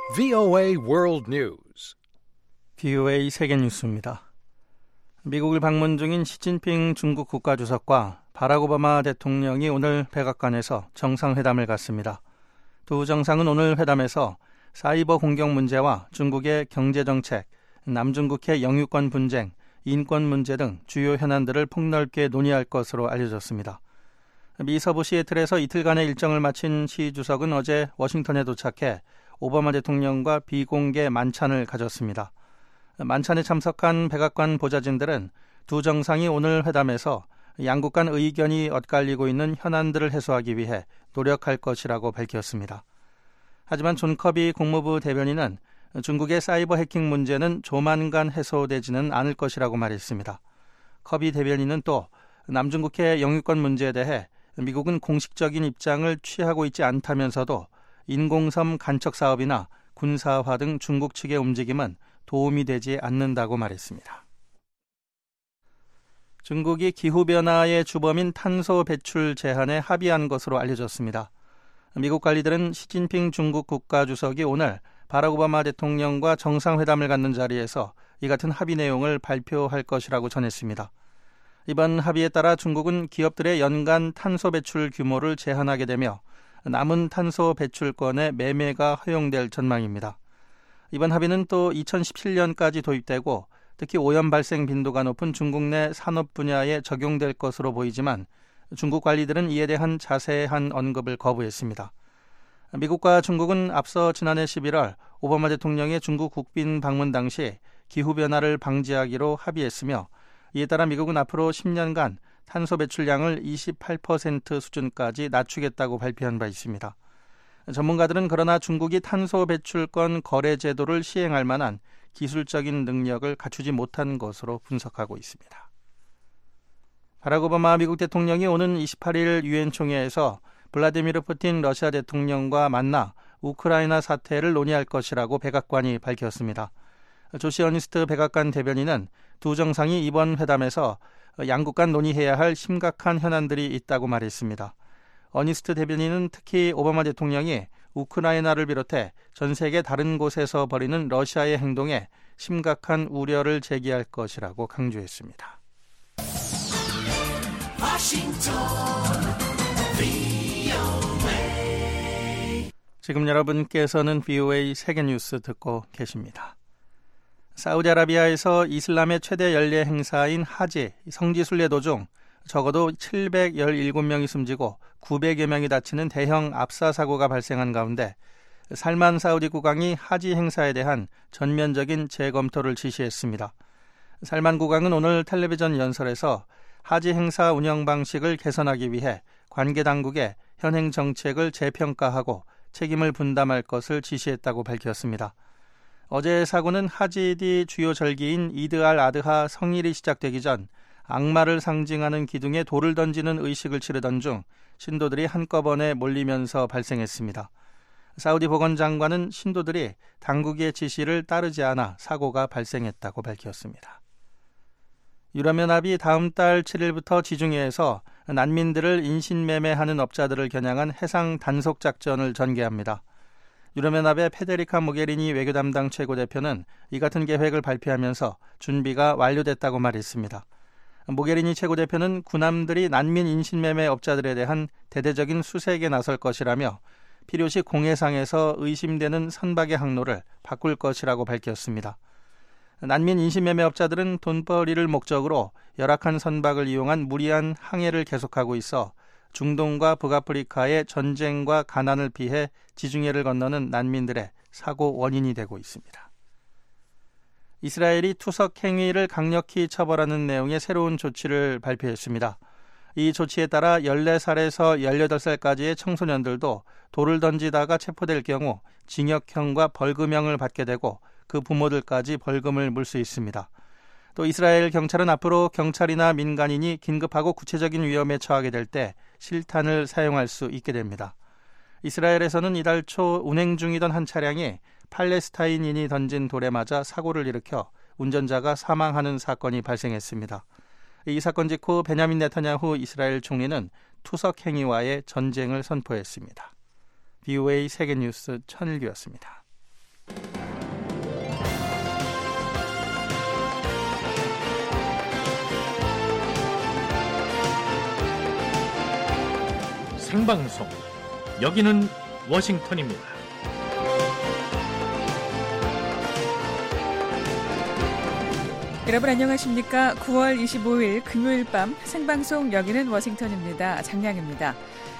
VOA World News. VOA 세계 뉴스입니다. 미국을 방문 중인 시진핑 중국 국가주석과 바락 오바마 대통령이 오늘 백악관에서 정상회담을 갖습니다. 두 정상은 오늘 회담에서 사이버 공격 문제와 중국의 경제정책, 남중국해 영유권 분쟁, 인권 문제 등 주요 현안들을 폭넓게 논의할 것으로 알려졌습니다. 미 서부 시애틀에서 이틀간의 일정을 마친 시 주석은 어제 워싱턴에 도착해 오바마 대통령과 비공개 만찬을 가졌습니다. 만찬에 참석한 백악관 보좌진들은 두 정상이 오늘 회담에서 양국 간 의견이 엇갈리고 있는 현안들을 해소하기 위해 노력할 것이라고 밝혔습니다. 하지만 존 커비 국무부 대변인은 중국의 사이버 해킹 문제는 조만간 해소되지는 않을 것이라고 말했습니다. 커비 대변인은 또 남중국해 영유권 문제에 대해 미국은 공식적인 입장을 취하고 있지 않다면서도 인공섬 간척 사업이나 군사화 등 중국 측의 움직임은 도움이 되지 않는다고 말했습니다. 중국이 기후변화의 주범인 탄소 배출 제한에 합의한 것으로 알려졌습니다. 미국 관리들은 시진핑 중국 국가주석이 오늘 바락 오바마 대통령과 정상회담을 갖는 자리에서 이 같은 합의 내용을 발표할 것이라고 전했습니다. 이번 합의에 따라 중국은 기업들의 연간 탄소 배출 규모를 제한하게 되며 남은 탄소 배출권의 매매가 허용될 전망입니다. 이번 합의는 또 2017년까지 도입되고 특히 오염 발생 빈도가 높은 중국 내 산업 분야에 적용될 것으로 보이지만 중국 관리들은 이에 대한 자세한 언급을 거부했습니다. 미국과 중국은 앞서 지난해 11월 오바마 대통령의 중국 국빈 방문 당시 기후변화를 방지하기로 합의했으며 이에 따라 미국은 앞으로 10년간 탄소 배출량을 28% 수준까지 낮추겠다고 발표한 바 있습니다. 전문가들은 그러나 중국이 탄소 배출권 거래 제도를 시행할 만한 기술적인 능력을 갖추지 못한 것으로 분석하고 있습니다. 바락 오바마 미국 대통령이 오는 28일 유엔 총회에서 블라디미르 푸틴 러시아 대통령과 만나 우크라이나 사태를 논의할 것이라고 백악관이 밝혔습니다. 조시 어니스트 백악관 대변인은 두 정상이 이번 회담에서 양국 간 논의해야 할 심각한 현안들이 있다고 말했습니다. 어니스트 대변인은 특히 오바마 대통령이 우크라이나를 비롯해 전 세계 다른 곳에서 벌이는 러시아의 행동에 심각한 우려를 제기할 것이라고 강조했습니다. 지금 여러분께서는 VOA 세계뉴스 듣고 계십니다. 사우디아라비아에서 이슬람의 최대 연례 행사인 하지 성지순례도 중 적어도 717명이 숨지고 900여 명이 다치는 대형 압사 사고가 발생한 가운데 살만 사우디 국왕이 하지 행사에 대한 전면적인 재검토를 지시했습니다. 살만 국왕은 오늘 텔레비전 연설에서 하지 행사 운영 방식을 개선하기 위해 관계 당국에 현행 정책을 재평가하고 책임을 분담할 것을 지시했다고 밝혔습니다. 어제 사고는 하지디 주요 절기인 이드 알 아드하 성일이 시작되기 전 악마를 상징하는 기둥에 돌을 던지는 의식을 치르던 중 신도들이 한꺼번에 몰리면서 발생했습니다. 사우디 보건장관은 신도들이 당국의 지시를 따르지 않아 사고가 발생했다고 밝혔습니다. 유럽연합이 다음 달 7일부터 지중해에서 난민들을 인신매매하는 업자들을 겨냥한 해상 단속작전을 전개합니다. 유럽연합의 페데리카 모게리니 외교담당 최고대표는 이 같은 계획을 발표하면서 준비가 완료됐다고 말했습니다. 모게리니 최고대표는 군함들이 난민 인신매매 업자들에 대한 대대적인 수색에 나설 것이라며 필요시 공해상에서 의심되는 선박의 항로를 바꿀 것이라고 밝혔습니다. 난민 인신매매 업자들은 돈벌이를 목적으로 열악한 선박을 이용한 무리한 항해를 계속하고 있어 중동과 북아프리카의 전쟁과 가난을 피해 지중해를 건너는 난민들의 사고 원인이 되고 있습니다. 이스라엘이 투석 행위를 강력히 처벌하는 내용의 새로운 조치를 발표했습니다. 이 조치에 따라 14살에서 18살까지의 청소년들도 돌을 던지다가 체포될 경우 징역형과 벌금형을 받게 되고 그 부모들까지 벌금을 물 수 있습니다. 또 이스라엘 경찰은 앞으로 경찰이나 민간인이 긴급하고 구체적인 위험에 처하게 될 때 실탄을 사용할 수 있게 됩니다. 이스라엘에서는 이달 초 운행 중이던 한 차량이 팔레스타인인이 던진 돌에 맞아 사고를 일으켜 운전자가 사망하는 사건이 발생했습니다. 이 사건 직후 베냐민 네타냐후 이스라엘 총리는 투석 행위와의 전쟁을 선포했습니다. VOA 세계뉴스 천일규였습니다. 생방송. 여기는 워싱턴입니다. 여러분 안녕하십니까? 9월 25일 금요일 밤 생방송 여기는 워싱턴입니다. 장량입니다.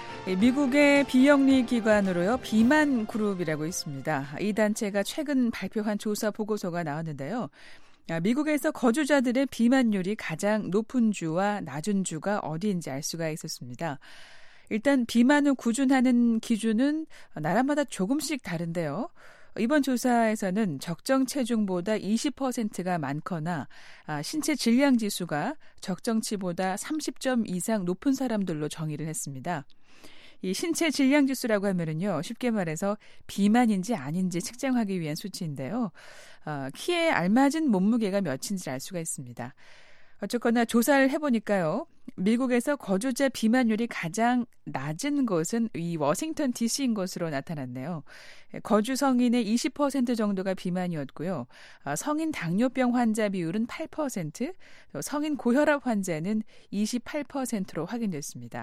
미국의 비영리 기관으로요, 비만 그룹이라고 있습니다. 이 단체가 최근 발표한 조사 보고서가 나왔는데요. 미국에서 거주자들의 비만율이 가장 높은 주와 낮은 주가 어디인지 알 수가 있었습니다. 일단 비만을 구준하는 기준은 나라마다 조금씩 다른데요. 이번 조사에서는 적정 체중보다 20%가 많거나 신체 질량 지수가 적정치보다 30점 이상 높은 사람들로 정의를 했습니다. 이 신체 질량 지수라고 하면은요, 쉽게 말해서 비만인지 아닌지 측정하기 위한 수치인데요. 키에 알맞은 몸무게가 몇인지 알 수가 있습니다. 어쨌거나 조사를 해보니까요, 미국에서 거주자 비만율이 가장 낮은 곳은 이 워싱턴 DC인 것으로 나타났네요. 거주 성인의 20% 정도가 비만이었고요. 성인 당뇨병 환자 비율은 8%, 성인 고혈압 환자는 28%로 확인됐습니다.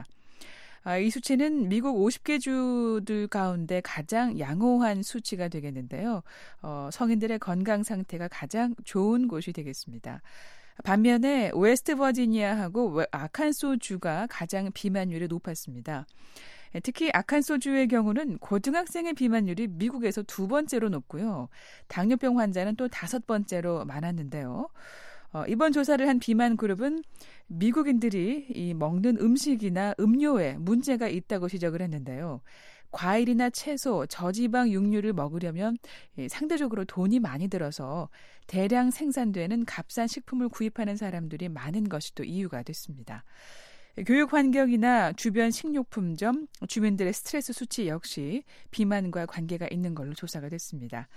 이 수치는 미국 50개 주들 가운데 가장 양호한 수치가 되겠는데요. 성인들의 건강 상태가 가장 좋은 곳이 되겠습니다. 반면에 웨스트 버지니아하고 아칸소 주가 가장 비만율이 높았습니다. 특히 아칸소 주의 경우는 고등학생의 비만율이 미국에서 두 번째로 높고요. 당뇨병 환자는 또 5번째로 많았는데요. 이번 조사를 한 비만 그룹은 미국인들이 이 먹는 음식이나 음료에 문제가 있다고 지적을 했는데요. 과일이나 채소, 저지방 육류를 먹으려면 상대적으로 돈이 많이 들어서 대량 생산되는 값싼 식품을 구입하는 사람들이 많은 것이 또 이유가 됐습니다. 교육 환경이나 주변 식료품점, 주민들의 스트레스 수치 역시 비만과 관계가 있는 걸로 조사가 됐습니다.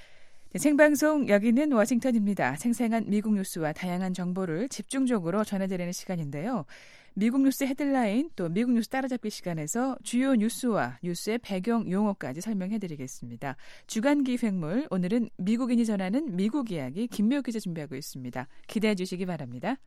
생방송 여기는 워싱턴입니다. 생생한 미국 뉴스와 다양한 정보를 집중적으로 전해드리는 시간인데요. 미국 뉴스 헤드라인 또 미국 뉴스 따라잡기 시간에서 주요 뉴스와 뉴스의 배경 용어까지 설명해드리겠습니다. 주간 기획물, 오늘은 미국인이 전하는 미국 이야기 김묘 기자 준비하고 있습니다. 기대해 주시기 바랍니다.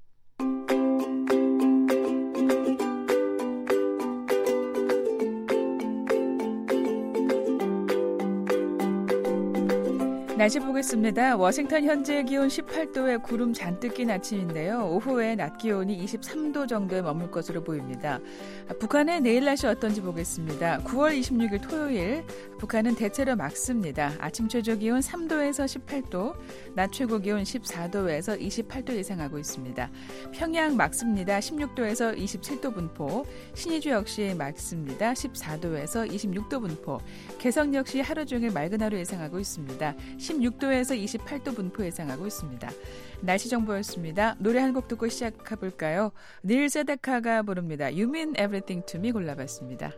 날씨 보겠습니다. 워싱턴 현재 기온 18도에 구름 잔뜩 낀 아침인데요. 오후에 낮 기온이 23도 정도에 머물 것으로 보입니다. 북한의 내일 날씨 어떤지 보겠습니다. 9월 26일 토요일, 북한은 대체로 맑습니다. 아침 최저 기온 3도에서 18도, 낮 최고 기온 14도에서 28도 예상하고 있습니다. 평양 맑습니다. 16도에서 27도 분포, 신의주 역시 맑습니다. 14도에서 26도 분포, 개성 역시 하루 종일 맑은 하루 예상하고 있습니다. 16도에서 28도 분포 예상하고 있습니다. 날씨 정보였습니다. 노래 한 곡 듣고 시작해볼까요? 닐 세데카가 부릅니다. You Mean Everything to Me 골라봤습니다.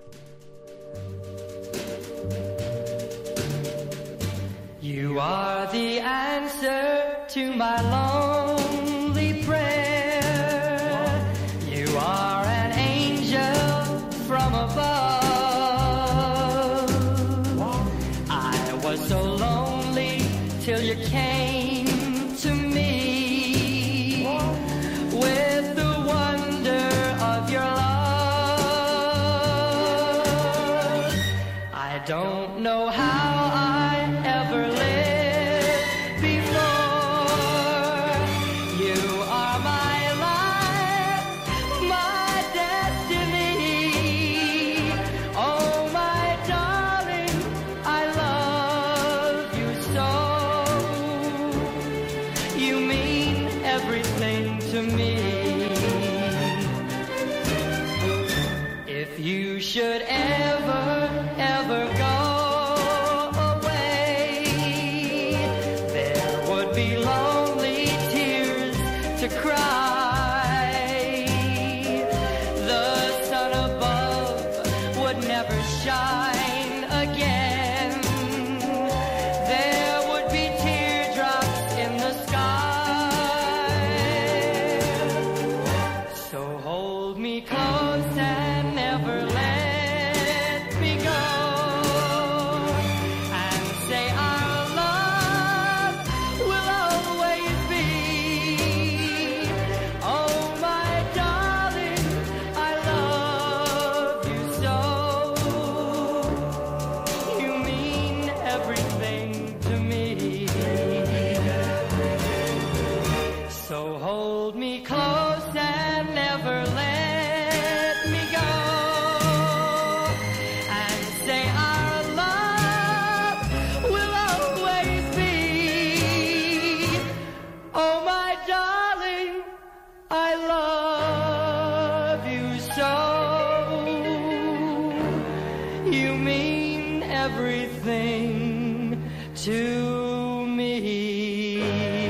You are the answer to my lonely prayer. You are an angel from above. I was so lonely till you came to me with the wonder of your love. I don't know how I ever lived before. You are my life, my destiny. Oh, my darling, I love you so. You mean everything to me. If you should ever go away, there would be lonely tears to cry. The sun above would never shine again. There would be teardrops in the sky. So hold me close and never let me go. And say our love will always be. Oh, my darling, I love you so. You mean everything to me.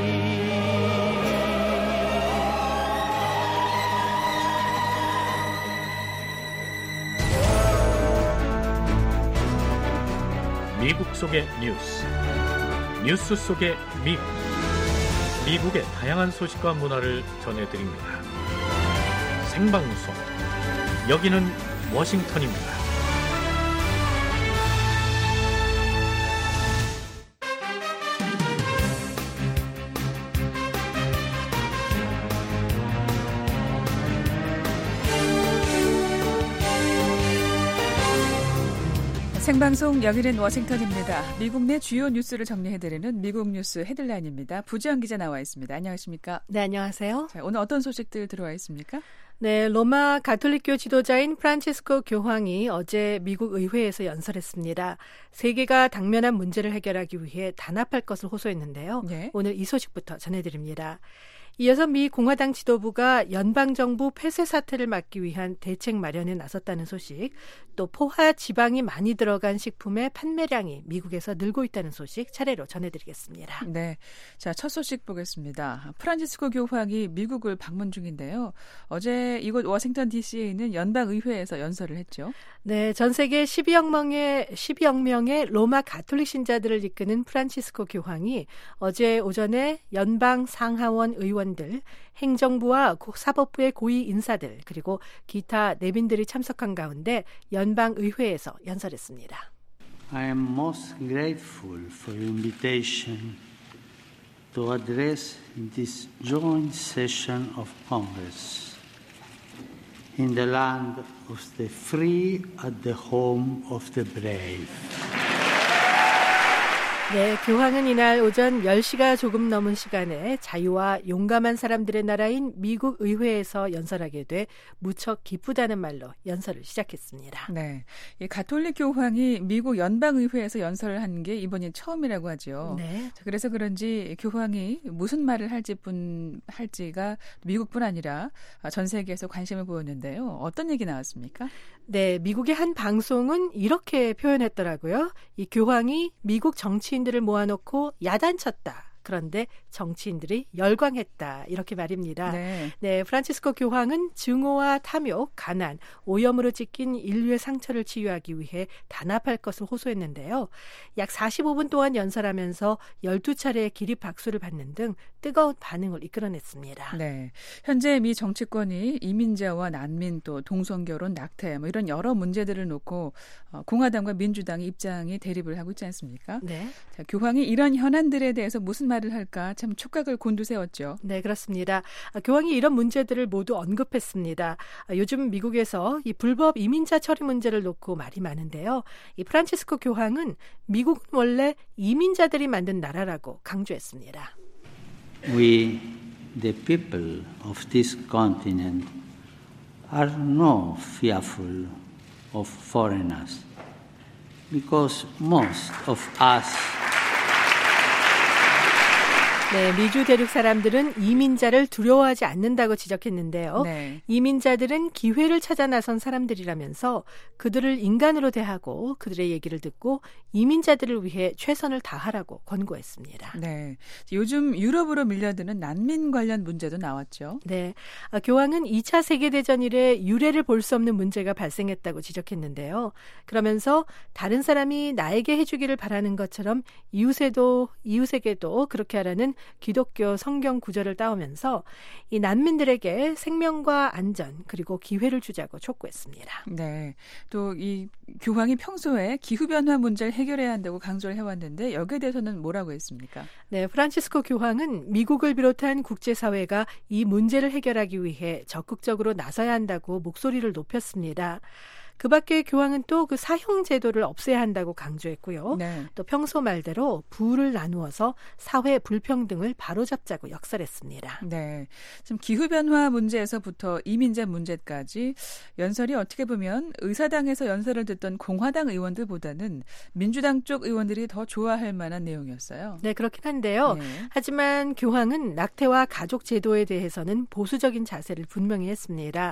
미국 속의 뉴스, 뉴스 속의 미국, 미국의 다양한 소식과 문화를 전해드립니다. 생방송, 여기는 워싱턴입니다. 생방송 여기는 워싱턴입니다. 미국 내 주요 뉴스를 정리해드리는 미국 뉴스 헤드라인입니다. 부지연 기자 나와 있습니다. 안녕하십니까? 네, 안녕하세요. 자, 오늘 어떤 소식들 들어와 있습니까? 네, 로마 가톨릭교 지도자인 프란치스코 교황이 어제 미국 의회에서 연설했습니다. 세계가 당면한 문제를 해결하기 위해 단합할 것을 호소했는데요. 네. 오늘 이 소식부터 전해드립니다. 이어서 미 공화당 지도부가 연방정부 폐쇄 사태를 막기 위한 대책 마련에 나섰다는 소식, 또 포화 지방이 많이 들어간 식품의 판매량이 미국에서 늘고 있다는 소식 차례로 전해드리겠습니다. 네, 자, 첫 소식 보겠습니다. 프란치스코 교황이 미국을 방문 중인데요. 어제 이곳 워싱턴 DC에 있는 연방의회에서 연설을 했죠. 네, 전 세계 12억 명의 로마 가톨릭 신자들을 이끄는 프란치스코 교황이 어제 오전에 연방 상하원 의원들, 행정부와 사법부의 고위 인사들, 그리고 기타 내빈들이 참석한 가운데 연방의회에서 연설했습니다. I am most grateful for your invitation to address this joint session of Congress. In the land of the free at the home of the brave. 네, 교황은 이날 오전 10시가 조금 넘은 시간에 자유와 용감한 사람들의 나라인 미국 의회에서 연설하게 돼 무척 기쁘다는 말로 연설을 시작했습니다. 네, 이 가톨릭 교황이 미국 연방의회에서 연설을 한 게 이번이 처음이라고 하죠. 네. 그래서 그런지 교황이 무슨 말을 할지가 미국뿐 아니라 전 세계에서 관심을 보였는데요. 어떤 얘기 나왔습니까? 네, 미국의 한 방송은 이렇게 표현했더라고요. 이 교황이 미국 정치인들을 모아놓고 야단쳤다. 그런데 정치인들이 열광했다. 이렇게 말입니다. 네. 네, 프란치스코 교황은 증오와 탐욕, 가난, 오염으로 찍힌 인류의 상처를 치유하기 위해 단합할 것을 호소했는데요. 약 45분 동안 연설하면서 12차례의 기립 박수를 받는 등 뜨거운 반응을 이끌어냈습니다. 네, 현재 미 정치권이 이민자와 난민, 또 동성결혼, 낙태 뭐 이런 여러 문제들을 놓고 공화당과 민주당의 입장이 대립을 하고 있지 않습니까? 네. 자, 교황이 이런 현안들에 대해서 무슨 말을 할까 참 촉각을 곤두세웠죠. 네, 그렇습니다. 교황이 이런 문제들을 모두 언급했습니다. 요즘 미국에서 이 불법 이민자 처리 문제를 놓고 말이 많은데요. 이 프란치스코 교황은 미국은 원래 이민자들이 만든 나라라고 강조했습니다. We, the people of this continent, are not fearful of foreigners because most of us 네, 미주 대륙 사람들은 이민자를 두려워하지 않는다고 지적했는데요. 네. 이민자들은 기회를 찾아 나선 사람들이라면서 그들을 인간으로 대하고 그들의 얘기를 듣고 이민자들을 위해 최선을 다하라고 권고했습니다. 네, 요즘 유럽으로 밀려드는 난민 관련 문제도 나왔죠. 네, 교황은 2차 세계대전 이래 유례를 볼 수 없는 문제가 발생했다고 지적했는데요. 그러면서 다른 사람이 나에게 해주기를 바라는 것처럼 이웃에게도 그렇게 하라는 기독교 성경 구절을 따오면서 이 난민들에게 생명과 안전 그리고 기회를 주자고 촉구했습니다. 네, 또 이 교황이 평소에 기후변화 문제를 해결해야 한다고 강조를 해왔는데 여기에 대해서는 뭐라고 했습니까? 네, 프란치스코 교황은 미국을 비롯한 국제사회가 이 문제를 해결하기 위해 적극적으로 나서야 한다고 목소리를 높였습니다. 그 밖에 교황은 또 그 사형 제도를 없애야 한다고 강조했고요. 네. 또 평소 말대로 부를 나누어서 사회 불평등을 바로잡자고 역설했습니다. 네, 지금 기후변화 문제에서부터 이민자 문제까지 연설이 어떻게 보면 의사당에서 연설을 듣던 공화당 의원들보다는 민주당 쪽 의원들이 더 좋아할 만한 내용이었어요. 네, 그렇긴 한데요. 네. 하지만 교황은 낙태와 가족 제도에 대해서는 보수적인 자세를 분명히 했습니다.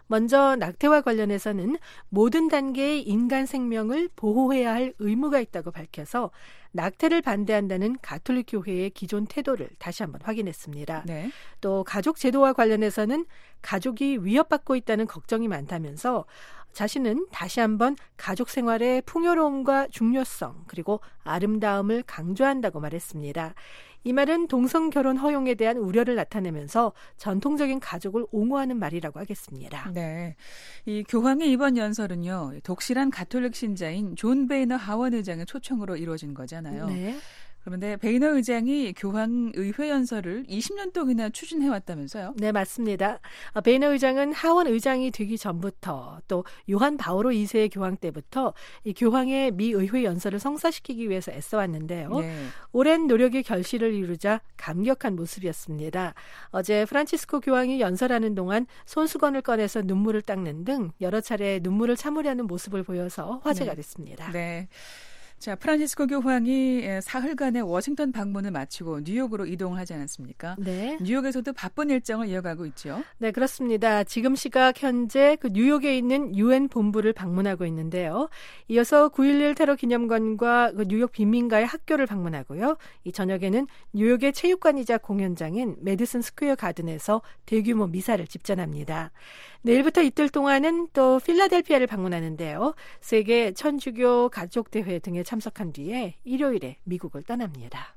먼저 낙태와 관련해서는 모든 단계의 인간 생명을 보호해야 할 의무가 있다고 밝혀서 낙태를 반대한다는 가톨릭 교회의 기존 태도를 다시 한번 확인했습니다. 네. 또 가족 제도와 관련해서는 가족이 위협받고 있다는 걱정이 많다면서 자신은 다시 한번 가족 생활의 풍요로움과 중요성 그리고 아름다움을 강조한다고 말했습니다. 이 말은 동성 결혼 허용에 대한 우려를 나타내면서 전통적인 가족을 옹호하는 말이라고 하겠습니다. 네, 이 교황의 이번 연설은요, 독실한 가톨릭 신자인 존 베이너 하원 의장의 초청으로 이루어진 거잖아요. 네. 그런데 베이너 의장이 교황 의회 연설을 20년 동안이나 추진해왔다면서요? 네, 맞습니다. 베이너 의장은 하원 의장이 되기 전부터 또 요한 바오로 2세의 교황 때부터 이 교황의 미 의회 연설을 성사시키기 위해서 애써왔는데요. 네. 오랜 노력의 결실을 이루자 감격한 모습이었습니다. 어제 프란치스코 교황이 연설하는 동안 손수건을 꺼내서 눈물을 닦는 등 여러 차례 눈물을 참으려는 모습을 보여서 화제가 됐습니다. 네. 자, 프란치스코 교황이 사흘간의 워싱턴 방문을 마치고 뉴욕으로 이동을 하지 않았습니까? 네. 뉴욕에서도 바쁜 일정을 이어가고 있죠. 네, 그렇습니다. 지금 시각 현재 그 뉴욕에 있는 UN 본부를 방문하고 있는데요. 이어서 9.11 테러 기념관과 그 뉴욕 빈민가의 학교를 방문하고요. 이 저녁에는 뉴욕의 체육관이자 공연장인 메디슨 스퀘어 가든에서 대규모 미사를 집전합니다. 내일부터 이틀 동안은 또 필라델피아를 방문하는데요. 세계 천주교 가족대회 등에 참석한 뒤에 일요일에 미국을 떠납니다.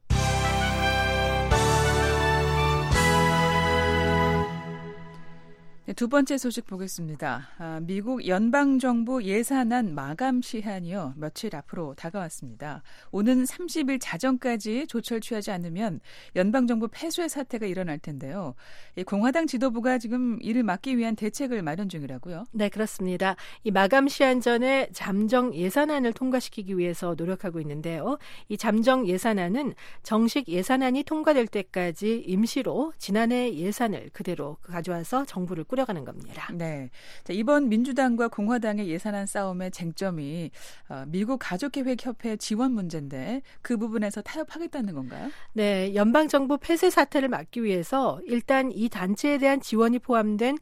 네, 두 번째 소식 보겠습니다. 미국 연방정부 예산안 마감 시한이요. 며칠 앞으로 다가왔습니다. 오는 30일 자정까지 조처를 취하지 않으면 연방정부 폐쇄 사태가 일어날 텐데요. 공화당 지도부가 지금 이를 막기 위한 대책을 마련 중이라고요? 네, 그렇습니다. 이 마감 시한 전에 잠정 예산안을 통과시키기 위해서 노력하고 있는데요. 이 잠정 예산안은 정식 예산안이 통과될 때까지 임시로 지난해 예산을 그대로 가져와서 정부를 꾸려가는 겁니다. 네, 자, 이번 민주당과 공화당의 예산안 싸움의 쟁점이 미국 가족계획협회 지원 문제인데 그 부분에서 타협하겠다는 건가요? 네, 연방정부 폐쇄 사태를 막기 위해서 일단 이 단체에 대한 지원이 포함된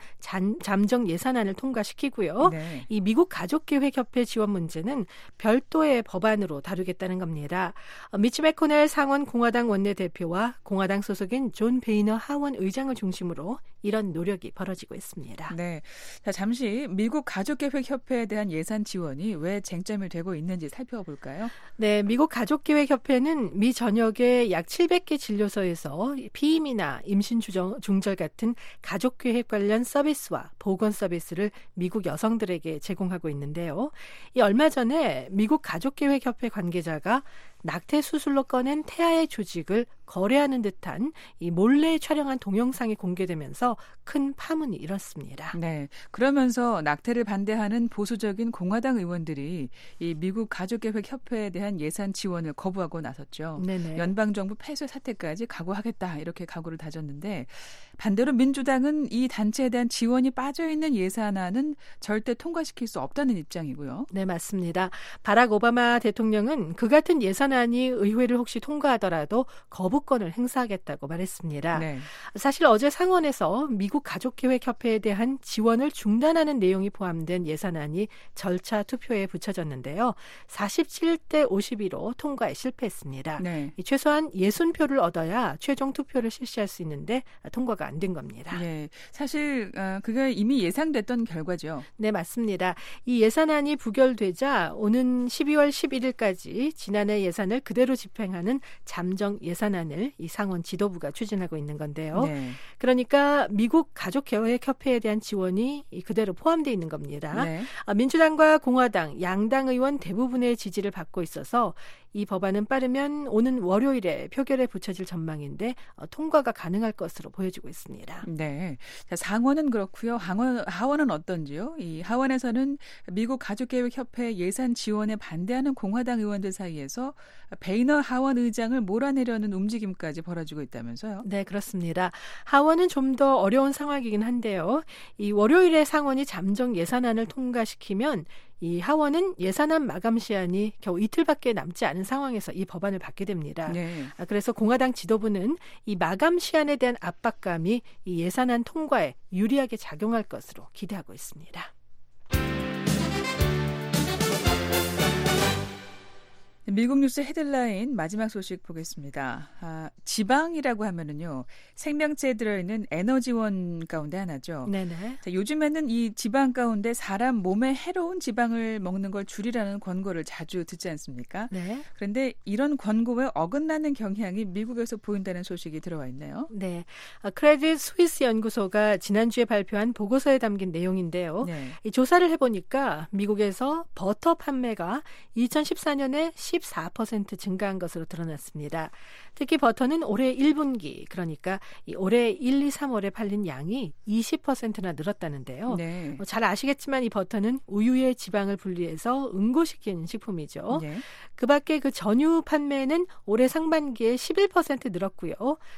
잠정 예산안을 통과시키고요. 네. 이 미국 가족계획협회 지원 문제는 별도의 법안으로 다루겠다는 겁니다. 미치 매코넬 상원 공화당 원내대표와 공화당 소속인 존 베이너 하원 의장을 중심으로 이런 노력이 벌어지고 있습니다. 네, 자, 잠시 미국 가족계획협회에 대한 예산 지원이 왜 쟁점이 되고 있는지 살펴볼까요? 네, 미국 가족계획협회는 미 전역의 약 700개 진료소에서 피임이나 임신 중절 같은 가족계획 관련 서비스와 보건 서비스를 미국 여성들에게 제공하고 있는데요. 이 얼마 전에 미국 가족계획협회 관계자가 낙태 수술로 꺼낸 태아의 조직을 거래하는 듯한 이 몰래 촬영한 동영상이 공개되면서 큰 파문이 일었습니다. 네, 그러면서 낙태를 반대하는 보수적인 공화당 의원들이 이 미국 가족계획협회에 대한 예산 지원을 거부하고 나섰죠. 네네. 연방정부 폐쇄 사태까지 각오하겠다 이렇게 각오를 다졌는데 반대로 민주당은 이 단체에 대한 지원이 빠져있는 예산안은 절대 통과시킬 수 없다는 입장이고요. 네, 맞습니다. 바락 오바마 대통령은 그 같은 예산안이 의회를 혹시 통과하더라도 거부권을 행사하겠다고 말했습니다. 네. 사실 어제 상원에서 미국 가족계획협회에 대한 지원을 중단하는 내용이 포함된 예산안이 절차 투표에 붙여졌는데요. 47대 52로 통과에 실패했습니다. 네. 최소한 60표를 얻어야 최종 투표를 실시할 수 있는데 통과가 안 된 겁니다. 네, 사실 그게 이미 예상됐던 결과죠. 네, 맞습니다. 이 예산안이 부결되자 오는 12월 11일까지 지난해 예산을 그대로 집행하는 잠정 예산안을 이 상원 지도부가 추진하고 있는 건데요. 네. 그러니까 미국 가족계획협회에 대한 지원이 그대로 포함되어 있는 겁니다. 네. 민주당과 공화당, 양당 의원 대부분의 지지를 받고 있어서 이 법안은 빠르면 오는 월요일에 표결에 붙여질 전망인데 통과가 가능할 것으로 보여지고 있습니다. 네, 자, 상원은 그렇고요. 하원은 어떤지요? 이 하원에서는 미국 가족계획협회 예산 지원에 반대하는 공화당 의원들 사이에서 베이너 하원 의장을 몰아내려는 움직임까지 벌어지고 있다면서요? 네, 그렇습니다. 하원은 좀 더 어려운 상황이긴 한데요. 이 월요일에 상원이 잠정 예산안을 통과시키면 이 하원은 예산안 마감 시한이 겨우 이틀밖에 남지 않은 상황에서 이 법안을 받게 됩니다. 네. 그래서 공화당 지도부는 이 마감 시한에 대한 압박감이 이 예산안 통과에 유리하게 작용할 것으로 기대하고 있습니다. 미국 뉴스 헤드라인 마지막 소식 보겠습니다. 지방이라고 하면은요, 생명체에 들어있는 에너지원 가운데 하나죠. 네네. 자, 요즘에는 이 지방 가운데 사람 몸에 해로운 지방을 먹는 걸 줄이라는 권고를 자주 듣지 않습니까? 네. 그런데 이런 권고에 어긋나는 경향이 미국에서 보인다는 소식이 들어와 있네요. 네. 크레딧 스위스 연구소가 지난주에 발표한 보고서에 담긴 내용인데요. 네. 이 조사를 해보니까 미국에서 버터 판매가 2014년에 14% 증가한 것으로 드러났습니다. 특히 버터는 올해 1분기, 그러니까 올해 1, 2, 3월에 팔린 양이 20%나 늘었다는데요. 네. 잘 아시겠지만 이 버터는 우유의 지방을 분리해서 응고시키는 식품이죠. 네. 그 밖에 그 전유 판매는 올해 상반기에 11% 늘었고요.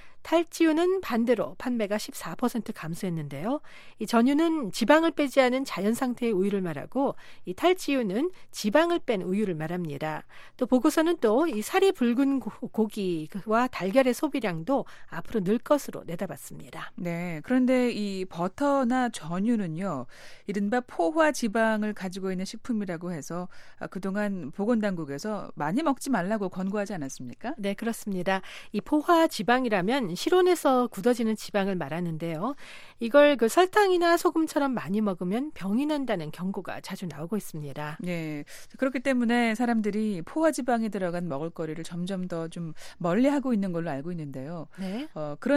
탈지우는 반대로 판매가 14% 감소했는데요. 이 전유는 지방을 빼지 않은 자연 상태의 우유를 말하고 이 탈지우는 지방을 뺀 우유를 말합니다. 또 보고서는 또 이 살이 붉은 고기와 달걀의 소비량도 앞으로 늘 것으로 내다봤습니다. 네. 그런데 이 버터나 전유는요, 이른바 포화 지방을 가지고 있는 식품이라고 해서 그동안 보건당국에서 많이 먹지 말라고 권고하지 않았습니까? 네, 그렇습니다. 이 포화 지방이라면 실온에서 굳어지는 지방을 말하는데요. 이걸 그 설탕이나 소금처럼 많이 먹으면 병이 난다는 경고가 자주 나오고 있습니다. 네. 그렇기 때문에 사람들이 포화 지방이 들어간 먹을거리를 점점 더 좀 멀리하고 있는 걸로 알고 있는데요. 네.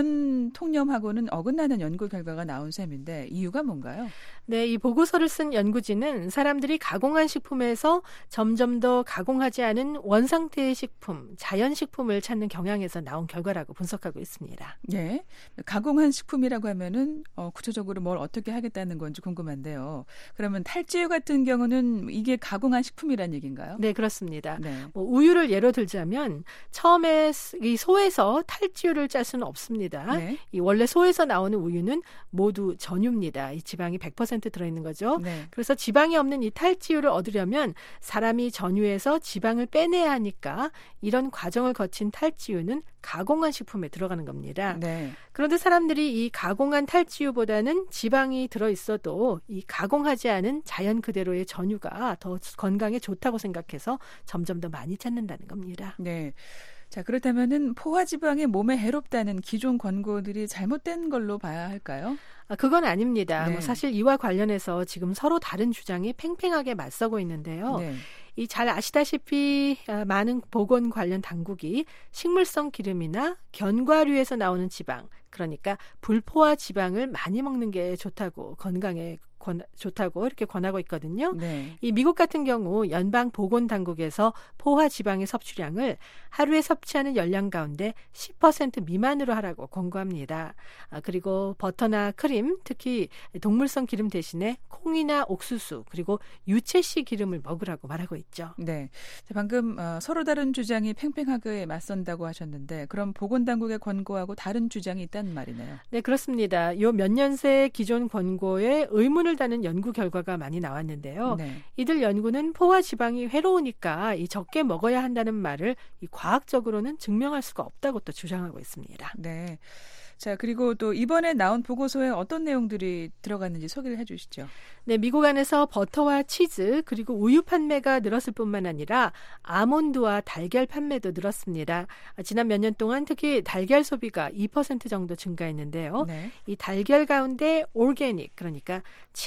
그런 통념하고는 어긋나는 연구 결과가 나온 셈인데 이유가 뭔가요? 네, 이 보고서를 쓴 연구진은 사람들이 가공한 식품에서 점점 더 가공하지 않은 원상태의 식품, 자연식품을 찾는 경향에서 나온 결과라고 분석하고 있습니다. 네. 가공한 식품이라고 하면은 구체적으로 뭘 어떻게 하겠다는 건지 궁금한데요. 그러면 탈지우 같은 경우는 이게 가공한 식품이란 얘기인가요? 네, 그렇습니다. 네. 우유를 예로 들자면 처음에 이 소에서 탈지우를 짤 수는 없습니다. 네. 이 원래 소에서 나오는 우유는 모두 전유입니다. 이 지방이 100% 들어있는 거죠. 네. 그래서 지방이 없는 이 탈지우를 얻으려면 사람이 전유에서 지방을 빼내야 하니까 이런 과정을 거친 탈지우는 가공한 식품에 들어가는 겁니다. 네. 그런데 사람들이 이 가공한 탈지우보다는 지방이 들어있어도 이 가공하지 않은 자연 그대로의 전유가 더 건강에 좋다고 생각해서 점점 더 많이 찾는다는 겁니다. 네. 자, 그렇다면은 포화지방이 몸에 해롭다는 기존 권고들이 잘못된 걸로 봐야 할까요? 그건 아닙니다. 네. 사실 이와 관련해서 지금 서로 다른 주장이 팽팽하게 맞서고 있는데요. 네. 이 잘 아시다시피 많은 보건 관련 당국이 식물성 기름이나 견과류에서 나오는 지방, 그러니까 불포화 지방을 많이 먹는 게 좋다고, 건강에 좋다고 이렇게 권하고 있거든요. 네. 이 미국 같은 경우 연방 보건 당국에서 포화 지방의 섭취량을 하루에 섭취하는 열량 가운데 10% 미만으로 하라고 권고합니다. 그리고 버터나 크림, 특히 동물성 기름 대신에 콩이나 옥수수 그리고 유채씨 기름을 먹으라고 말하고 있죠. 네. 자, 방금 서로 다른 주장이 팽팽하게 맞선다고 하셨는데 그럼 보건당국의 권고하고 다른 주장이 있다는 말이네요. 네, 그렇습니다. 요 몇 년 새 기존 권고에 의문을 다는 연구 결과가 많이 나왔는데요. 네. 이들 연구는 포화 지방이 해로우니까 이 적게 먹어야 한다는 말을 이 과학적으로는 증명할 수가 없다고 또 주장하고 있습니다. 네. 자, 그리고 또 이번에 나온 보고서에 어떤 내용들이 들어갔는지 소개를 해 주시죠. 네, 미국 안에서 버터와 치즈 그리고 우유 판매가 늘었을 뿐만 아니라 아몬드와 달걀 판매도 늘었습니다. 지난 몇 년 동안 특히 달걀 소비가 2% 정도 증가했는데요. 네. 이 달걀 가운데 올게닉, 그러니까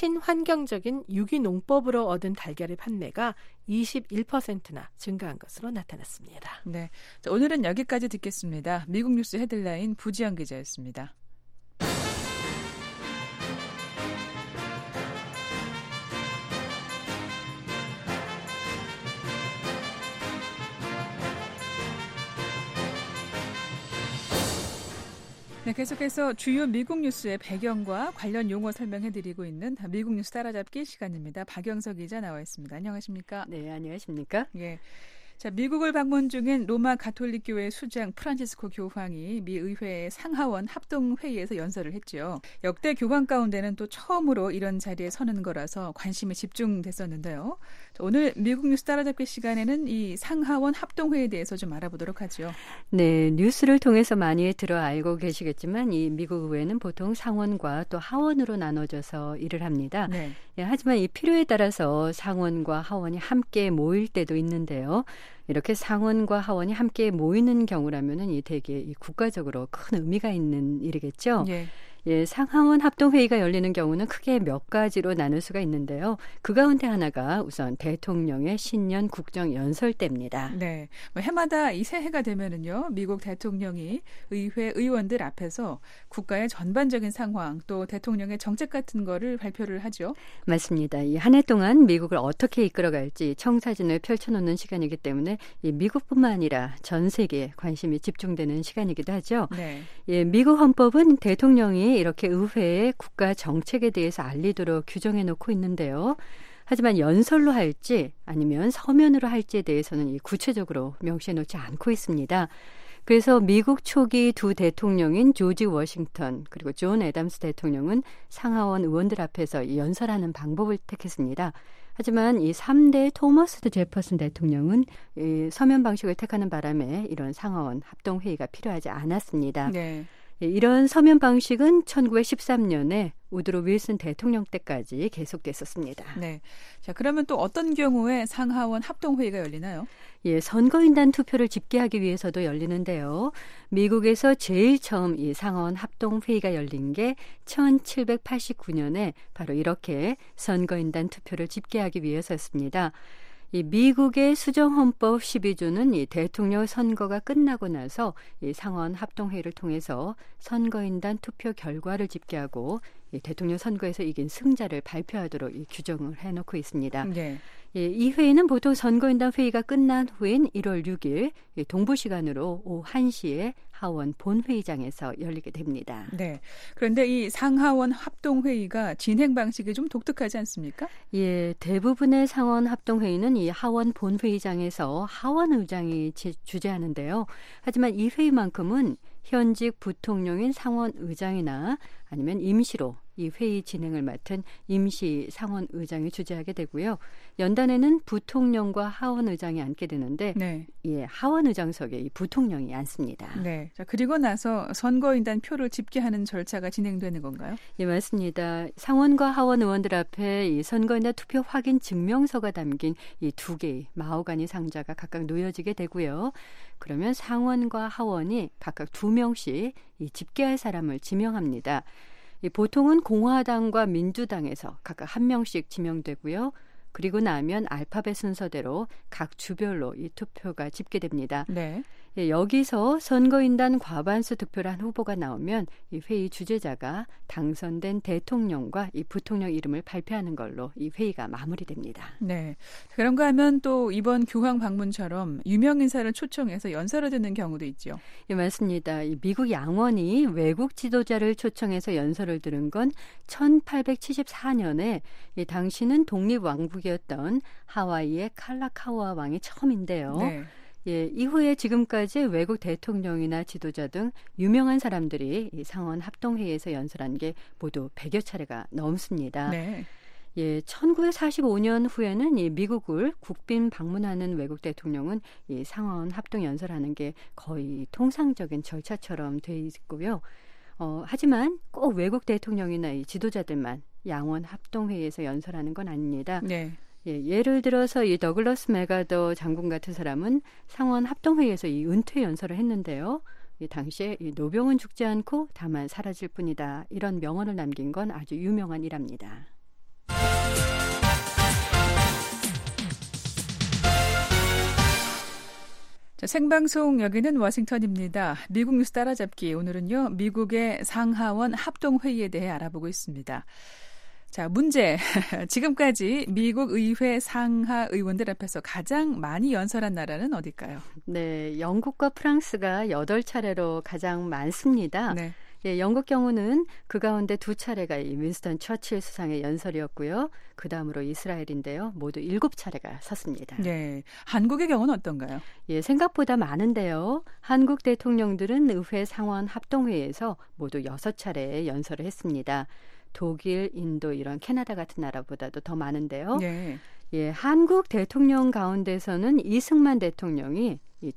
친환경적인 유기농법으로 얻은 달걀의 판매가 21%나 증가한 것으로 나타났습니다. 네. 자, 오늘은 여기까지 듣겠습니다. 미국 뉴스 헤드라인 부지영 기자였습니다. 네, 계속해서 주요 미국 뉴스의 배경과 관련 용어 설명해드리고 있는 미국 뉴스 따라잡기 시간입니다. 박영석 기자 나와 있습니다. 안녕하십니까? 네, 안녕하십니까? 예. 자, 미국을 방문 중인 로마 가톨릭교회 수장 프란치스코 교황이 미 의회의 상하원 합동회의에서 연설을 했죠. 역대 교황 가운데는 또 처음으로 이런 자리에 서는 거라서 관심이 집중됐었는데요. 자, 오늘 미국 뉴스 따라잡기 시간에는 이 상하원 합동회의에 대해서 좀 알아보도록 하죠. 네, 뉴스를 통해서 많이 들어 알고 계시겠지만 이 미국 의회는 보통 상원과 또 하원으로 나눠져서 일을 합니다. 네. 예, 하지만 이 필요에 따라서 상원과 하원이 함께 모일 때도 있는데요. 이렇게 상원과 하원이 함께 모이는 경우라면은 이 되게 이 국가적으로 큰 의미가 있는 일이겠죠. 예. 예, 상하원 합동회의가 열리는 경우는 크게 몇 가지로 나눌 수가 있는데요. 그 가운데 하나가 우선 대통령의 신년 국정연설 때입니다. 네, 뭐 해마다 이 새해가 되면은요, 미국 대통령이 의회 의원들 앞에서 국가의 전반적인 상황 또 대통령의 정책 같은 거를 발표를 하죠. 맞습니다. 이 한 해 동안 미국을 어떻게 이끌어갈지 청사진을 펼쳐놓는 시간이기 때문에 이 미국뿐만 아니라 전 세계에 관심이 집중되는 시간이기도 하죠. 네. 예, 미국 헌법은 대통령이 이렇게 의회에 국가 정책에 대해서 알리도록 규정해 놓고 있는데요. 하지만 연설로 할지 아니면 서면으로 할지에 대해서는 이 구체적으로 명시해 놓지 않고 있습니다. 그래서 미국 초기 두 대통령인 조지 워싱턴 그리고 존 애담스 대통령은 상하원 의원들 앞에서 연설하는 방법을 택했습니다. 하지만 이 3대 토머스 제퍼슨 대통령은 이 서면 방식을 택하는 바람에 이런 상하원 합동회의가 필요하지 않았습니다. 네. 이런 서면 방식은 1913년에 우드로 윌슨 대통령 때까지 계속됐었습니다. 네. 자, 그러면 또 어떤 경우에 상하원 합동회의가 열리나요? 예, 선거인단 투표를 집계하기 위해서도 열리는데요. 미국에서 제일 처음 이 상하원 합동회의가 열린 게 1789년에 바로 이렇게 선거인단 투표를 집계하기 위해서였습니다. 이 미국의 수정헌법 12조는 이 대통령 선거가 끝나고 나서 이 상원 합동회의를 통해서 선거인단 투표 결과를 집계하고 이 대통령 선거에서 이긴 승자를 발표하도록 이 규정을 해놓고 있습니다. 네. 예, 이 회의는 보통 선거인단 회의가 끝난 후인 1월 6일 동부 시간으로 오후 1시에 하원 본회의장에서 열리게 됩니다. 네. 그런데 이 상하원 합동회의가 진행 방식이 좀 독특하지 않습니까? 예, 대부분의 상원 합동회의는 이 하원 본회의장에서 하원 의장이 주재하는데요. 하지만 이 회의만큼은 현직 부통령인 상원 의장이나 아니면 임시로 이 회의 진행을 맡은 임시 상원 의장이 주재하게 되고요. 연단에는 부통령과 하원 의장이 앉게 되는데 네. 예, 하원 의장석에 이 부통령이 앉습니다. 네. 자, 그리고 나서 선거인단 표를 집계하는 절차가 진행되는 건가요? 예, 맞습니다. 상원과 하원 의원들 앞에 이 선거인단 투표 확인 증명서가 담긴 이 두 개의 마호가니 상자가 각각 놓여지게 되고요. 그러면 상원과 하원이 각각 2명씩 이 집계할 사람을 지명합니다. 이 보통은 공화당과 민주당에서 각각 1명씩 지명되고요. 그리고 나면 알파벳 순서대로 각 주별로 이 투표가 집계됩니다. 네. 예, 여기서 선거인단 과반수 득표를 한 후보가 나오면 이 회의 주재자가 당선된 대통령과 이 부통령 이름을 발표하는 걸로 이 회의가 마무리됩니다. 네. 그런가 하면 또 이번 교황 방문처럼 유명 인사를 초청해서 연설을 듣는 경우도 있죠. 예, 맞습니다. 이 미국 양원이 외국 지도자를 초청해서 연설을 들은 건 1874년에 이 당시는 독립왕국이었던 하와이의 칼라카우아 왕이 처음인데요. 네. 예, 이후에 지금까지 외국 대통령이나 지도자 등 유명한 사람들이 이 상원 합동회의에서 연설한 게 모두 100여 차례가 넘습니다. 네. 예, 1945년 후에는 이 미국을 국빈 방문하는 외국 대통령은 이 상원 합동 연설하는 게 거의 통상적인 절차처럼 돼 있고요. 하지만 꼭 외국 대통령이나 이 지도자들만 양원 합동회의에서 연설하는 건 아닙니다. 네. 예, 예를 들어서 이 더글러스 메가더 장군 같은 사람은 상원 합동회의에서 이 은퇴 연설을 했는데요. 이 당시에 이 노병은 죽지 않고 다만 사라질 뿐이다. 이런 명언을 남긴 건 아주 유명한 일합니다. 자, 생방송 여기는 워싱턴입니다. 미국 뉴스 따라잡기. 오늘은요, 미국의 상하원 합동회의에 대해 알아보고 있습니다. 자, 문제. 지금까지 미국 의회 상하 의원들 앞에서 가장 많이 연설한 나라는 어딜까요? 네, 영국과 프랑스가 8차례로 가장 많습니다. 네. 예, 영국 경우는 그 가운데 2차례가 이 윈스턴 처칠 수상의 연설이었고요. 그 다음으로 이스라엘인데요. 모두 7차례가 섰습니다. 네, 한국의 경우는 어떤가요? 예, 생각보다 많은데요. 한국 대통령들은 의회 상원 합동회의에서 모두 6차례 연설을 했습니다. 독일, 인도, 이런 캐나다 같은 나라보다도 더 많은데요. 네. 예, 한국 대통령 가운데서는 이승만 대통령이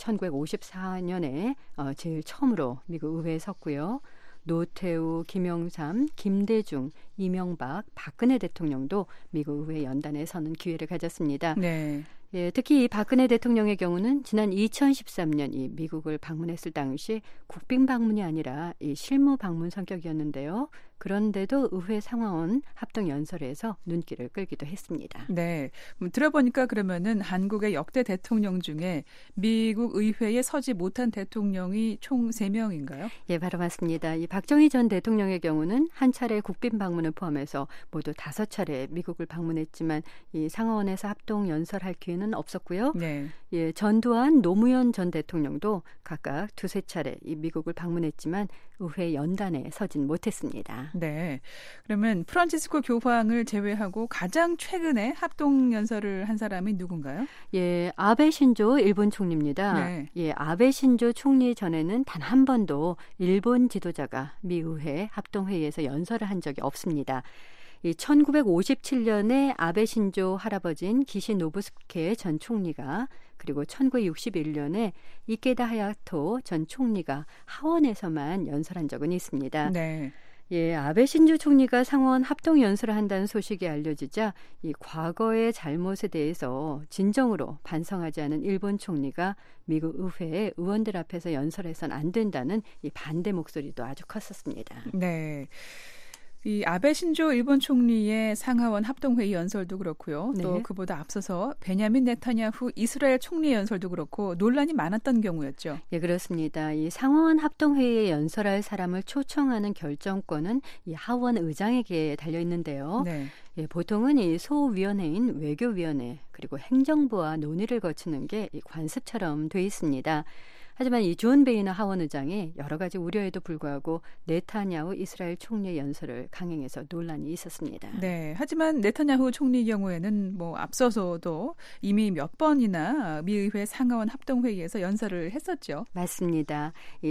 1954년에 제일 처음으로 미국 의회에 섰고요. 노태우, 김영삼, 김대중, 이명박, 박근혜 대통령도 미국 의회 연단에 서는 기회를 가졌습니다. 네. 예, 특히 이 박근혜 대통령의 경우는 지난 2013년 이 미국을 방문했을 당시 국빈 방문이 아니라 이 실무 방문 성격이었는데요. 그런데도 의회 상하원 합동 연설에서 눈길을 끌기도 했습니다. 네, 들어보니까 그러면은 한국의 역대 대통령 중에 미국 의회에 서지 못한 대통령이 총 3명인가요? 예, 바로 맞습니다. 이 박정희 전 대통령의 경우는 한 차례 국빈 방문을 포함해서 모두 5차례 미국을 방문했지만 이 상하원에서 합동 연설할 기회는 없었고요. 네. 예, 전두환, 노무현 전 대통령도 각각 2-3차례 이 미국을 방문했지만 의회 연단에 서진 못했습니다. 네. 그러면 프란치스코 교황을 제외하고 가장 최근에 합동 연설을 한 사람이 누군가요? 예, 아베 신조 일본 총리입니다. 네. 예, 아베 신조 총리 전에는 단 한 번도 일본 지도자가 미 의회 합동 회의에서 연설을 한 적이 없습니다. 이 1957년에 아베 신조 할아버지인 기시 노부스케 전 총리가 그리고 1961년에 이케다 하야토 전 총리가 하원에서만 연설한 적은 있습니다. 네. 예, 아베 신조 총리가 상원 합동 연설을 한다는 소식이 알려지자 이 과거의 잘못에 대해서 진정으로 반성하지 않은 일본 총리가 미국 의회의 의원들 앞에서 연설해서는 안 된다는 이 반대 목소리도 아주 컸었습니다. 네. 이 아베 신조 일본 총리의 상하원 합동회의 연설도 그렇고요. 또 네. 그보다 앞서서 베냐민 네타냐후 이스라엘 총리 연설도 그렇고 논란이 많았던 경우였죠. 예, 그렇습니다. 이 상원 합동회의에 연설할 사람을 초청하는 결정권은 이 하원 의장에게 달려 있는데요. 네. 예, 보통은 이 소위원회인 외교위원회 그리고 행정부와 논의를 거치는 게 이 관습처럼 돼 있습니다. 하지만 이 존 베이너 하원 의장이 여러 가지 우려에도 불구하고 네타냐후 이스라엘 총리의 연설을 강행해서 논란이 있었습니다. 네. 하지만 네타냐후 총리 경우에는 뭐 앞서서도 이미 몇 번이나 미의회 상하원 합동회의에서 연설을 했었죠. 맞습니다.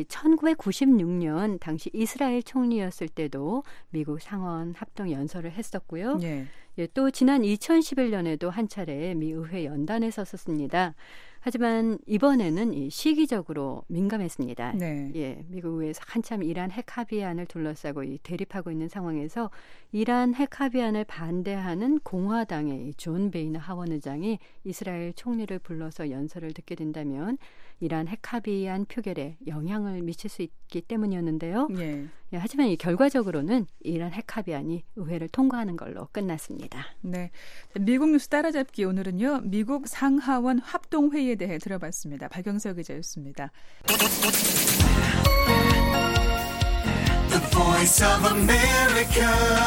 1996년 당시 이스라엘 총리였을 때도 미국 상원 합동 연설을 했었고요. 네. 예, 또 지난 2011년에도 한 차례 미 의회 연단에 섰었습니다. 하지만 이번에는 이 시기적으로 민감했습니다. 네. 예, 미국 의회에서 한참 이란 핵 합의안을 둘러싸고 대립하고 있는 상황에서 이란 핵 합의안을 반대하는 공화당의 존 베이너 하원 의장이 이스라엘 총리를 불러서 연설을 듣게 된다면 이란 핵 합의안 표결에 영향을 미칠 수 있기 때문이었는데요. 예. 예, 하지만 이 결과적으로는 이란 핵 합의안이 의회를 통과하는 걸로 끝났습니다. 네. 미국 뉴스 따라잡기 오늘은요. 미국 상하원 합동회의에 대해 들어봤습니다. 박영서 기자였습니다. The Voice of America,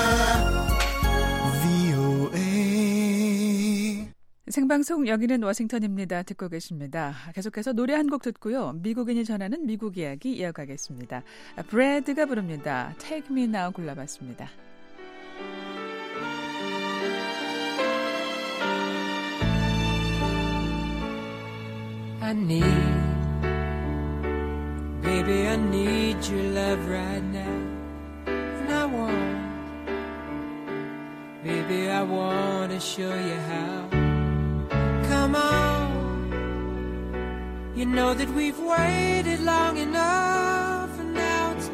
VOA. 생방송 여기는 워싱턴입니다. 듣고 계십니다. 계속해서 노래 한 곡 듣고요. 미국인이 전하는 미국 이야기 이어가겠습니다. 브래드가 부릅니다. Take Me Now 골라봤습니다. I need, baby, I need your love right now. And I want, baby, I want to show you how. Come on, you know that we've waited long enough, and now it's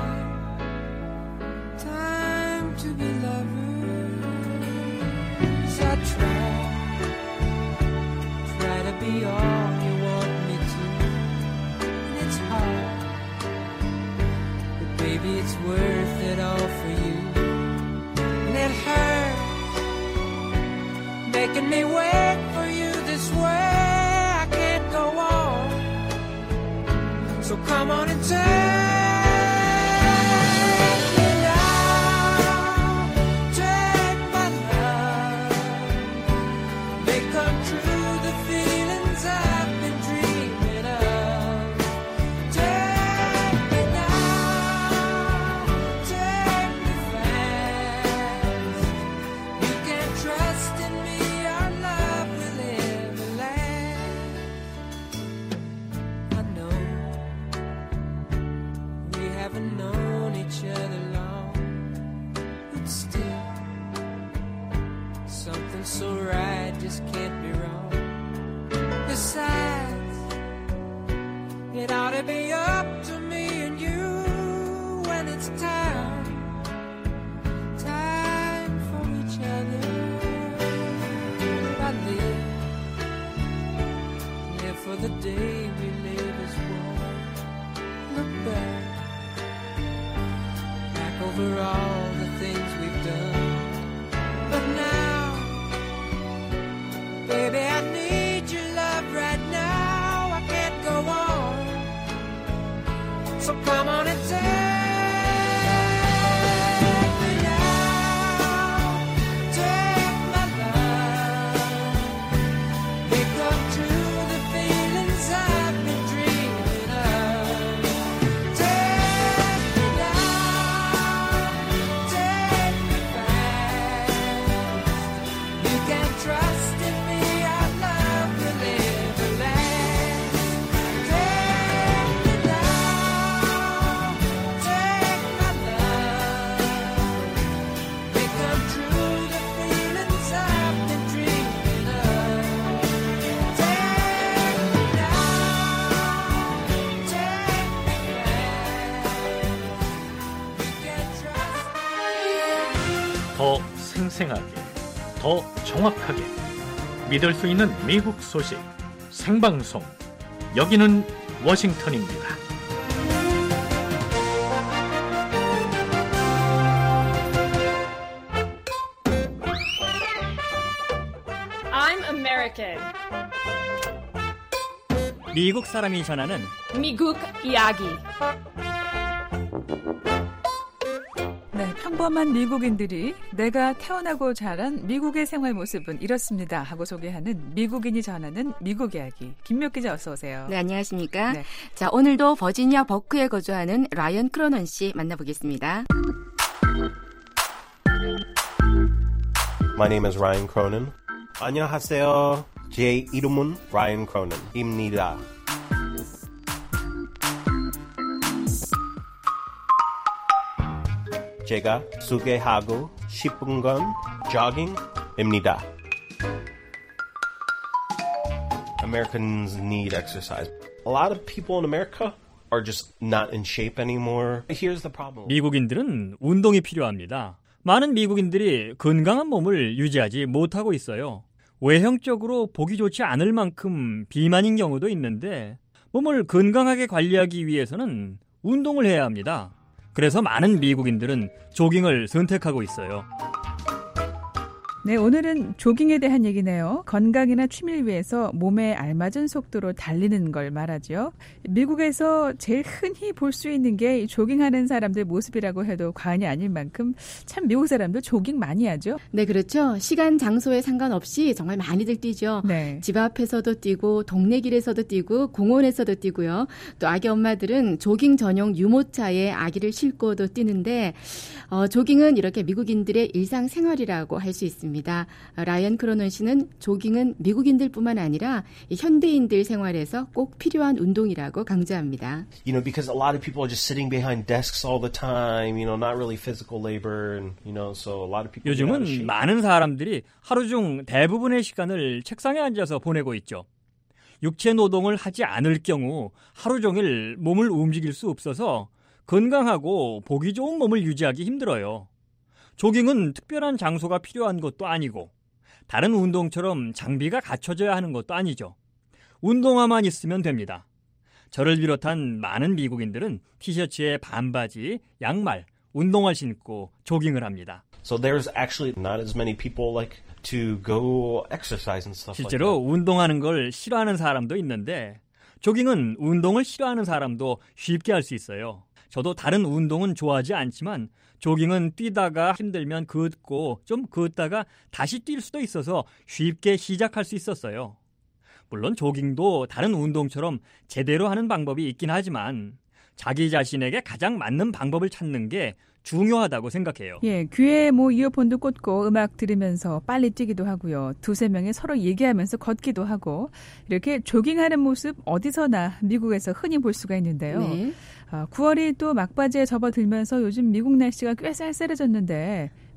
time to be lovers. I try to be all you want me to, and it's hard, but baby, it's worth it all for you. And it hurts making me wait for you this way. I can't go on, so come on and take me now. Besides, it ought to be up to me and you when it's time for each other. I live for the day we live as one. Look back over all the things we've done. But now, baby, I need your love right now. I can't go on. So come on and take me now. Take my love. Make come true the feelings I've been dreaming of. Take me now. Take me fast. You can trust in me. Our love will everlast. Take me now. Take my love. Make come true the feelings I've been dreaming of. Take me now. Take me fast. You can trust me. 더 생생하게, 더 정확하게 믿을 수 있는 미국 소식 생방송. 여기는 워싱턴입니다. I'm American. 미국 사람이 전하는 미국 이야기. 네, 평범한 미국인들이 내가 태어나고 자란 미국의 생활 모습은 이렇습니다 하고 소개하는 미국인이 전하는 미국 이야기. 김묘 기자 어서 오세요. 네, 안녕하십니까. 네. 자, 오늘도 버지니아 버크에 거주하는 라이언 크로넌 씨 만나보겠습니다. My name is Ryan Cronin. 안녕하세요. 제 이름은 Ryan Cronin입니다. 제가 소개하고 싶은 건 jogging입니다. Americans need exercise. A lot of people in America are just not in shape anymore. Here's the problem. 미국인들은 운동이 필요합니다. 많은 미국인들이 건강한 몸을 유지하지 못하고 있어요. 외형적으로 보기 좋지 않을 만큼 비만인 경우도 있는데 몸을 건강하게 관리하기 위해서는 운동을 해야 합니다. 그래서 많은 미국인들은 조깅을 선택하고 있어요. 네, 오늘은 조깅에 대한 얘기네요. 건강이나 취미를 위해서 몸에 알맞은 속도로 달리는 걸 말하죠. 미국에서 제일 흔히 볼 수 있는 게 조깅하는 사람들 모습이라고 해도 과언이 아닐 만큼 참 미국 사람들 조깅 많이 하죠. 네, 그렇죠. 시간, 장소에 상관없이 정말 많이들 뛰죠. 네. 집 앞에서도 뛰고 동네 길에서도 뛰고 공원에서도 뛰고요. 또 아기 엄마들은 조깅 전용 유모차에 아기를 싣고도 뛰는데 조깅은 이렇게 미국인들의 일상생활이라고 할 수 있습니다. 라이언 크로넌 씨는 조깅은 미국인들뿐만 아니라 현대인들 생활에서 꼭 필요한 운동이라고 강조합니다. You know, because a lot of people are just sitting behind desks all the time, you know, not really physical labor, and you know, so a lot of people. 요즘은 많은 사람들이 하루 중 대부분의 시간을 책상에 앉아서 보내고 있죠. 육체 노동을 하지 않을 경우 하루 종일 몸을 움직일 수 없어서 건강하고 보기 좋은 몸을 유지하기 힘들어요. 조깅은 특별한 장소가 필요한 것도 아니고 다른 운동처럼 장비가 갖춰져야 하는 것도 아니죠. 운동화만 있으면 됩니다. 저를 비롯한 많은 미국인들은 티셔츠에 반바지, 양말, 운동화 신고 조깅을 합니다. So there's actually not as many people like to go exercise and stuff like 실제로 that. 운동하는 걸 싫어하는 사람도 있는데 조깅은 운동을 싫어하는 사람도 쉽게 할 수 있어요. 저도 다른 운동은 좋아하지 않지만 조깅은 뛰다가 힘들면 걷고 좀 걷다가 다시 뛸 수도 있어서 쉽게 시작할 수 있었어요. 물론 조깅도 다른 운동처럼 제대로 하는 방법이 있긴 하지만 자기 자신에게 가장 맞는 방법을 찾는 게 중요하다고 생각해요. 예, 귀에 이어폰도 꽂고 음악 들으면서 빨리 뛰기도 하고요. 두세 명이 서로 얘기하면서 걷기도 하고 이렇게 조깅하는 모습 어디서나 미국에서 흔히 볼 수가 있는데요. 네. 9월이 또 막바지에 접어들면서 요즘 미국 날씨가 꽤 쌀쌀해졌는데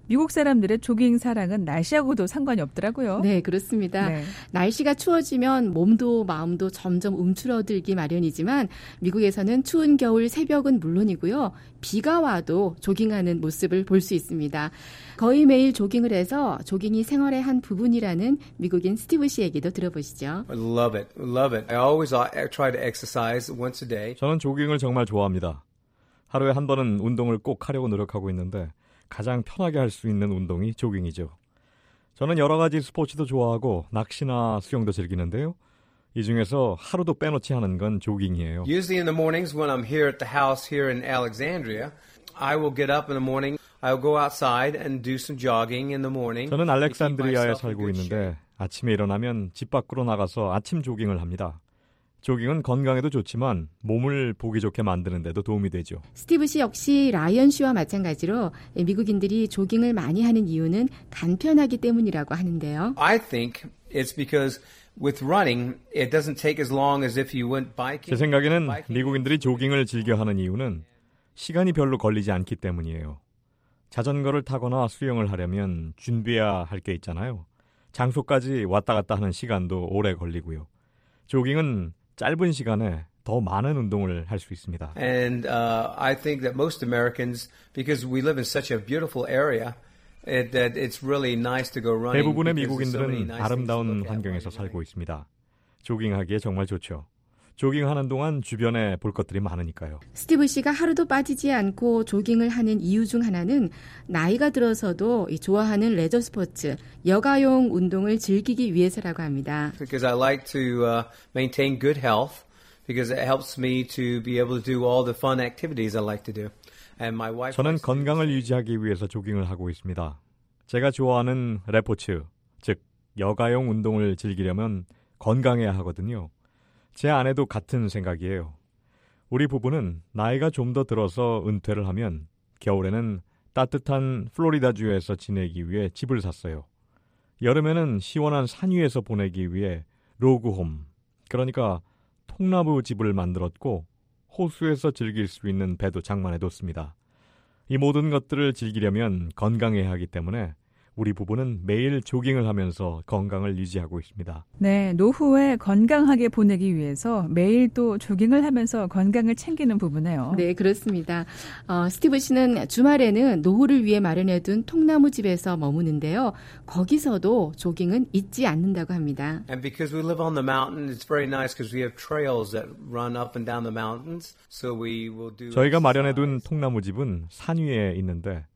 미국 사람들의 조깅 사랑은 날씨하고도 상관이 없더라고요. 네, 그렇습니다. 네. 날씨가 추워지면 몸도 마음도 점점 움츠러들기 마련이지만 미국에서는 추운 겨울 새벽은 물론이고요. 비가 와도 조깅하는 모습을 볼 수 있습니다. 거의 매일 조깅을 해서 조깅이 생활의 한 부분이라는 미국인 스티브 씨 얘기도 들어보시죠. I love it. Love it. I always try to exercise once a day. 저는 조깅을 정말 좋아합니다. 하루에 한 번은 운동을 꼭 하려고 노력하고 있는데 가장 편하게 할 수 있는 운동이 조깅이죠. 저는 여러 가지 스포츠도 좋아하고 낚시나 수영도 즐기는데요. 이 중에서 하루도 빼놓지 않은 건 조깅이에요. Usually in the mornings when I'm here at the house here in Alexandria, I will get up in the morning, I'll go outside and do some jogging in the morning. 저는 알렉산드리아에 살고 있는데 아침에 일어나면 집 밖으로 나가서 아침 조깅을 합니다. 조깅은 건강에도 좋지만 몸을 보기 좋게 만드는 데도 도움이 되죠. 스티브 씨 역시 라이언 씨와 마찬가지로 미국인들이 조깅을 많이 하는 이유는 간편하기 때문이라고 하는데요. I think it's because with running, it doesn't take as long as if you went biking. 제 생각에는 미국인들이 조깅을 즐겨하는 이유는 시간이 별로 걸리지 않기 때문이에요. 자전거를 타거나 수영을 하려면 준비해야 할 게 있잖아요. 장소까지 왔다 갔다 하는 시간도 오래 걸리고요. 조깅은 짧은 시간에 더 많은 운동을 할 수 있습니다. And I think that most Americans, because we live in such a beautiful area, that it's really nice to go running. 대부분의 미국인들은 아름다운 환경에서 살고 있습니다. 조깅하기에 정말 좋죠. 조깅하는 동안 주변에 볼 것들이 많으니까요. 스티브 씨가 하루도 빠지지 않고 조깅을 하는 이유 중 하나는 나이가 들어서도 좋아하는 레저 스포츠, 여가용 운동을 즐기기 위해서라고 합니다. Because I like to maintain good health, because it helps me to be able to do all the fun activities I like to do. And my wife. 저는 건강을 유지하기 위해서 조깅을 하고 있습니다. 제가 좋아하는 레포츠, 즉 여가용 운동을 즐기려면 건강해야 하거든요. 제 아내도 같은 생각이에요. 우리 부부는 나이가 좀 더 들어서 은퇴를 하면 겨울에는 따뜻한 플로리다주에서 지내기 위해 집을 샀어요. 여름에는 시원한 산 위에서 보내기 위해 로그홈, 그러니까 통나무 집을 만들었고 호수에서 즐길 수 있는 배도 장만해뒀습니다. 이 모든 것들을 즐기려면 건강해야 하기 때문에 우리 부부는 매일 조깅을 하면서 건강을 유지하고 있습니다. 네, 노후에 건강하게 보내기 위해서 매일 또 조깅을 하면서 건강을 챙기는 부부네요. 네, 그렇습니다. 스티브 씨는 주말에는 노후를 위해 마련해둔 통나무 집에서 머무는데요. 거기서도 조깅은 잊지 않는다고 합니다. And because we live on the mountain, it's very nice because we have trails that run up and down the mountains. So we will do. 저희가 마련해둔 통나무 집은 산 위에 있는데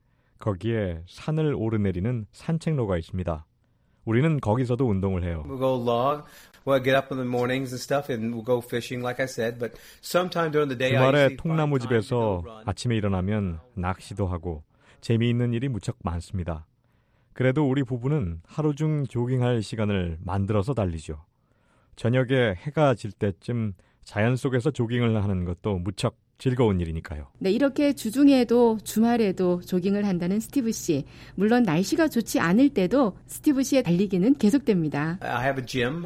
거기에 산을 오르내리는 산책로가 있습니다. 우리는 거기서도 운동을 해요. We'll go log. We'll get up in the mornings and stuff, and we'll go fishing, like I said. But sometime during the day, 주말에 통나무 집에서 아침에 일어나면 낚시도 하고 재미있는 일이 무척 많습니다. 그래도 우리 부부는 하루 중 조깅할 시간을 만들어서 달리죠. 저녁에 해가 질 때쯤 자연 속에서 조깅을 하는 것도 무척 즐거운 일이니까요. 네, 이렇게 주중에도 주말에도 조깅을 한다는 스티브 씨. 물론 날씨가 좋지 않을 때도 스티브 씨의 달리기는 계속됩니다. I have a gym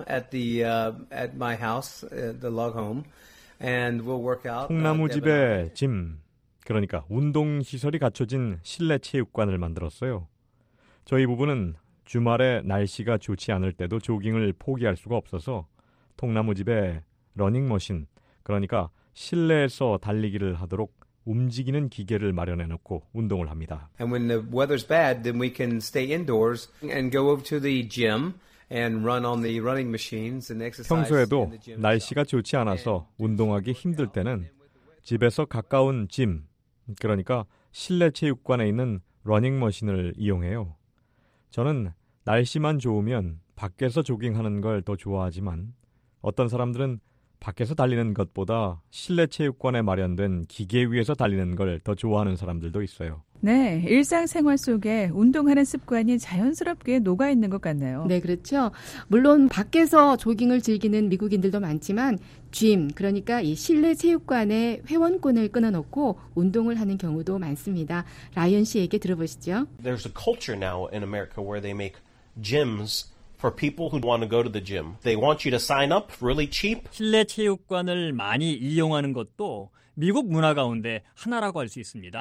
at my house, the log home, and we'll work out. 통나무 집에 짐, 그러니까 운동 시설이 갖춰진 실내 체육관을 만들었어요. 저희 부부는 주말에 날씨가 좋지 않을 때도 조깅을 포기할 수가 없어서 통나무 집에 러닝머신, 그러니까 실내에서 달리기를 하도록 움직이는 기계를 마련해 놓고 운동을 합니다. And when the weather's bad, then we can stay indoors and go over to the gym and run on the running machines and exercise. 평소에도 날씨가 좋지 않아서 운동하기 힘들 때는 집에서 가까운 짐, 그러니까 실내 체육관에 있는 러닝머신을 이용해요. 저는 날씨만 좋으면 밖에서 조깅하는 걸 더 좋아하지만 어떤 사람들은 밖에서 달리는 것보다 실내 체육관에 마련된 기계 위에서 달리는 걸 더 좋아하는 사람들도 있어요. 네, 일상생활 속에 운동하는 습관이 자연스럽게 녹아있는 것 같네요. 네, 그렇죠. 물론 밖에서 조깅을 즐기는 미국인들도 많지만 짐, 그러니까 이 실내 체육관에 회원권을 끊어놓고 운동을 하는 경우도 많습니다. 라이언 씨에게 들어보시죠. There's a culture now in America where they make gyms for people who want to go to the gym. They want you to sign up really cheap. 실내 체육관을 많이 이용하는 것도 미국 문화 가운데 하나라고 할 수 있습니다.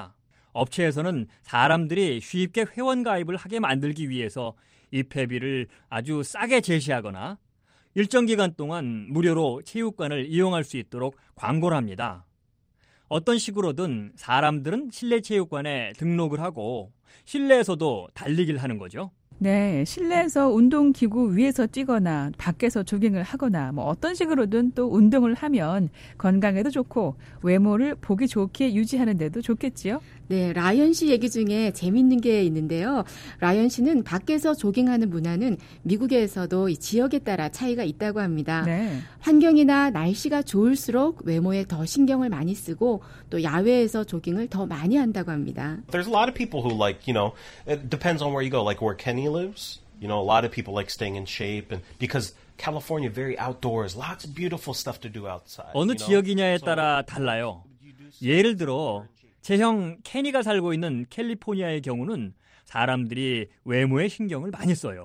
업체에서는 사람들이 쉽게 회원 가입을 하게 만들기 위해서 입회비를 아주 싸게 제시하거나 일정 기간 동안 무료로 체육관을 이용할 수 있도록 광고를 합니다. 어떤 식으로든 사람들은 실내 체육관에 등록을 하고 실내에서도 달리기를 하는 거죠. 네, 실내에서 운동기구 위에서 뛰거나 밖에서 조깅을 하거나 어떤 식으로든 또 운동을 하면 건강에도 좋고 외모를 보기 좋게 유지하는 데도 좋겠지요. 네, 라이언 씨 얘기 중에 재밌는 게 있는데요. 라이언 씨는 밖에서 조깅하는 문화는 미국에서도 이 지역에 따라 차이가 있다고 합니다. 네. 환경이나 날씨가 좋을수록 외모에 더 신경을 많이 쓰고 또 야외에서 조깅을 더 많이 한다고 합니다. There's a lot of people who like, it depends on where you go, like where Kenny lives. A lot of people like staying in shape and because California very outdoors, lots of beautiful stuff to do outside. 어느 지역이냐에 따라 달라요. 예를 들어 제 형 케니가 살고 있는 캘리포니아의 경우는 사람들이 외모에 신경을 많이 써요.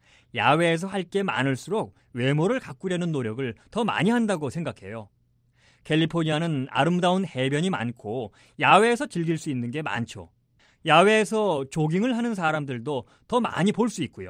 야외에서 할 게 많을수록 외모를 가꾸려는 노력을 더 많이 한다고 생각해요. 캘리포니아는 아름다운 해변이 많고 야외에서 즐길 수 있는 게 많죠. 야외에서 조깅을 하는 사람들도 더 많이 볼 수 있고요.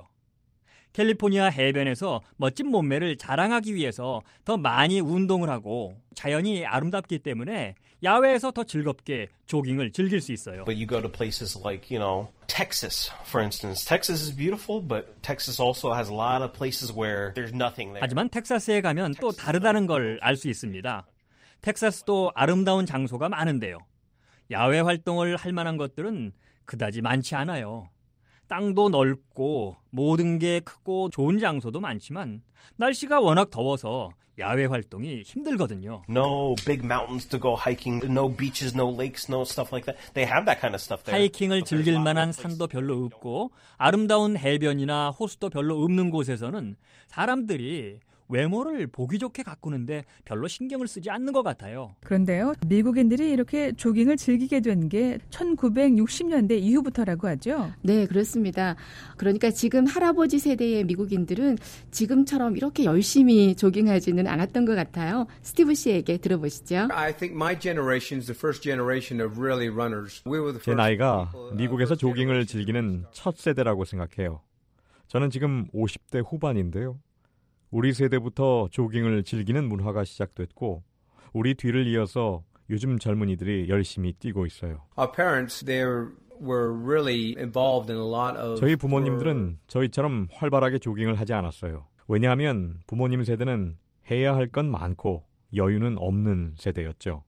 캘리포니아 해변에서 멋진 몸매를 자랑하기 위해서 더 많이 운동을 하고 자연이 아름답기 때문에 야외에서 더 즐겁게 조깅을 즐길 수 있어요. But you go to places like, Texas, for instance. Texas is beautiful, but Texas also has a lot of places where there's nothing there. 하지만 텍사스에 가면 또 다르다는 걸 알 수 있습니다. 텍사스도 아름다운 장소가 많은데요. 야외 활동을 할 만한 것들은 그다지 많지 않아요. 땅도 넓고 모든 게 크고 좋은 장소도 많지만 날씨가 워낙 더워서 야외 활동이 힘들거든요. No big mountains to go hiking, no beaches, no lakes, no stuff like that. They have that kind of stuff there. 하이킹을 즐길 만한 산도 별로 없고 아름다운 해변이나 호수도 별로 없는 곳에서는 사람들이 외모를 보기 좋게 가꾸는데 별로 신경을 쓰지 않는 것 같아요. 그런데요, 미국인들이 이렇게 조깅을 즐기게 된 게 1960년대 이후부터라고 하죠? 네, 그렇습니다. 그러니까 지금 할아버지 세대의 미국인들은 지금처럼 이렇게 열심히 조깅하지는 않았던 것 같아요. 스티브 씨에게 들어보시죠. I think my generation is the first generation of really runners. We were the 제 first 나이가 people, 미국에서 조깅을 즐기는 첫 세대라고 생각해요. 저는 지금 50대 후반인데요. 우리 세대부터 조깅을 즐기는 문화가 시작됐고 우리 뒤를 이어서 요즘 젊은이들이 열심히 뛰고 있어요. Our parents, they were really involved in a lot of. 저희 부모님들은 저희처럼 활발하게 조깅을 하지 않았어요. 왜냐하면 부모님 세대는 해야 할 건 많고 여유는 없는 세대였죠.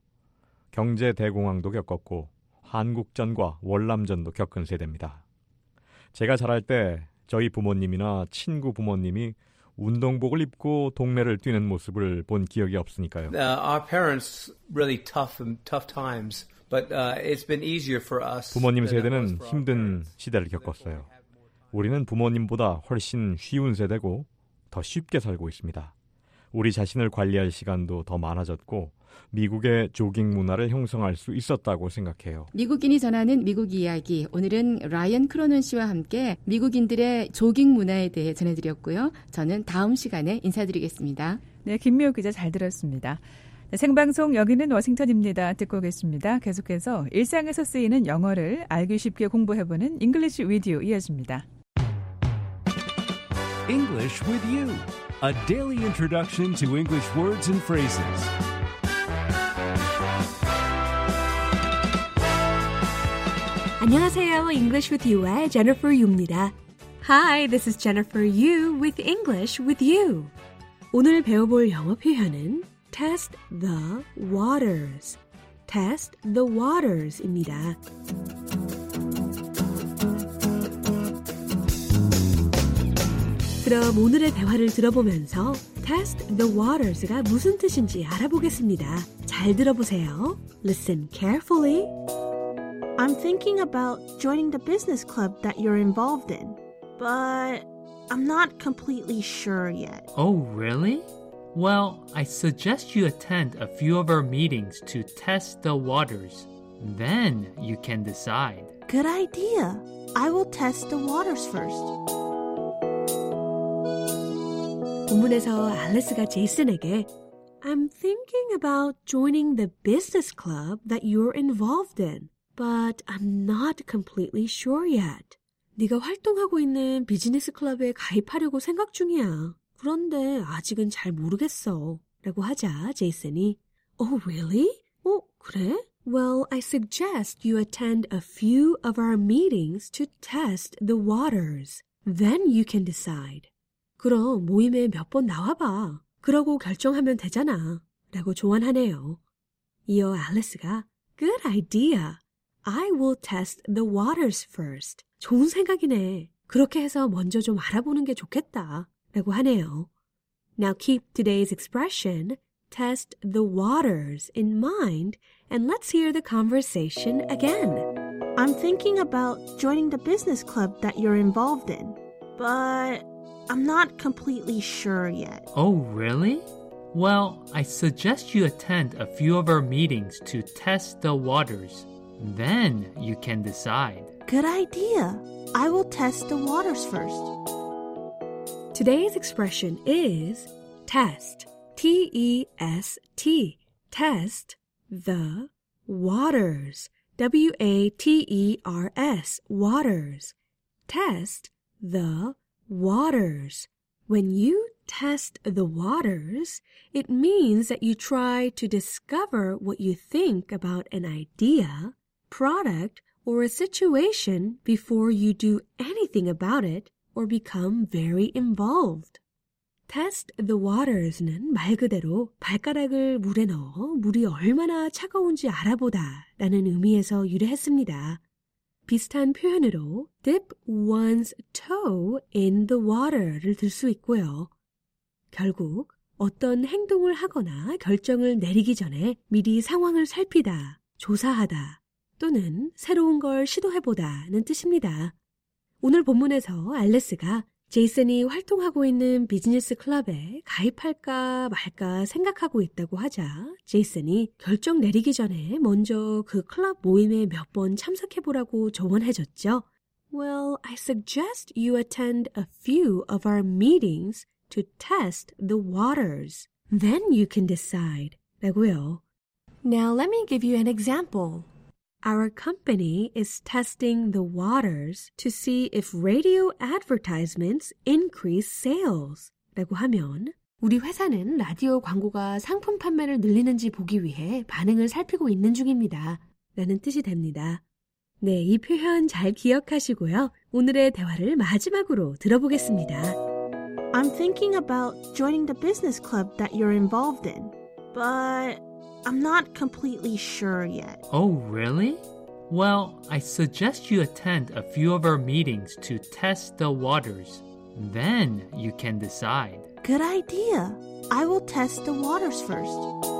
경제 대공황도 겪었고 한국전과 월남전도 겪은 세대입니다. 제가 자랄 때 저희 부모님이나 친구 부모님이 운동복을 입고 동네를 뛰는 모습을 본 기억이 없으니까요. Our parents really tough times, but it's been easier for us. 부모님 세대는 힘든 시대를 겪었어요. 우리는 부모님보다 훨씬 쉬운 세대고 더 쉽게 살고 있습니다. 우리 자신을 관리할 시간도 더 많아졌고 미국의 조깅 문화를 형성할 수 있었다고 생각해요. 미국인이 전하는 미국 이야기. 오늘은 라이언 크로넌 씨와 함께 미국인들의 조깅 문화에 대해 전해드렸고요. 저는 다음 시간에 인사드리겠습니다. 네, 김미호 기자 잘 들었습니다. 네, 생방송 여기는 워싱턴입니다. 듣고 계십니다. 계속해서 일상에서 쓰이는 영어를 알기 쉽게 공부해보는 English with You 이어집니다. English with You, a daily introduction to English words and phrases. 안녕하세요. English with You의 Jennifer Yu입니다. Hi, this is Jennifer Yu with English with You. 오늘 배워볼 영어 표현은 test the waters. test the waters입니다. 그럼 오늘의 대화를 들어보면서 test the waters가 무슨 뜻인지 알아보겠습니다. 잘 들어보세요. Listen carefully. I'm thinking about joining the business club that you're involved in, but I'm not completely sure yet. Oh, really? Well, I suggest you attend a few of our meetings to test the waters. Then you can decide. Good idea. I will test the waters first. 본문에서 앨리스가 제이슨에게 I'm thinking about joining the business club that you're involved in. but I'm not completely sure yet. 네가 활동하고 있는 비즈니스 클럽에 가입하려고 생각 중이야. 그런데 아직은 잘 모르겠어. 라고 하자 제이슨이 Oh, really? 그래? Well, I suggest you attend a few of our meetings to test the waters. Then you can decide. 그럼 모임에 몇 번 나와봐. 그러고 결정하면 되잖아. 라고 조언하네요. 이어 앨리스가 Good idea. I will test the waters first. 좋은 생각이네. 그렇게 해서 먼저 좀 알아보는 게 좋겠다. 라고 하네요. Now keep today's expression, test the waters, in mind, and let's hear the conversation again. I'm thinking about joining the business club that you're involved in, but I'm not completely sure yet. Oh, really? Well, I suggest you attend a few of our meetings to test the waters. Then you can decide. Good idea. I will test the waters first. Today's expression is test. T-E-S-T. Test the waters. W-A-T-E-R-S. Waters. Test the waters. When you test the waters, it means that you try to discover what you think about an idea, product, or a situation before you do anything about it or become very involved. Test the waters는 말 그대로 발가락을 물에 넣어 물이 얼마나 차가운지 알아보다 라는 의미에서 유래했습니다. 비슷한 표현으로 dip one's toe in the water를 들 수 있고요. 결국 어떤 행동을 하거나 결정을 내리기 전에 미리 상황을 살피다, 조사하다 또는 새로운 걸 시도해보다는 뜻입니다. 오늘 본문에서 앨리스가 제이슨이 활동하고 있는 비즈니스 클럽에 가입할까 말까 생각하고 있다고 하자 제이슨이 결정 내리기 전에 먼저 그 클럽 모임에 몇 번 참석해보라고 조언해줬죠. Well, I suggest you attend a few of our meetings to test the waters. Then you can decide. 라고요. Now let me give you an example. Our company is testing the waters to see if radio advertisements increase sales. 라고 하면 우리 회사는 라디오 광고가 상품 판매를 늘리는지 보기 위해 반응을 살피고 있는 중입니다. 라는 뜻이 됩니다. 네, 이 표현 잘 기억하시고요. 오늘의 대화를 마지막으로 들어보겠습니다. I'm thinking about joining the business club that you're involved in, but I'm not completely sure yet. Oh, really? Well, I suggest you attend a few of our meetings to test the waters. Then you can decide. Good idea. I will test the waters first.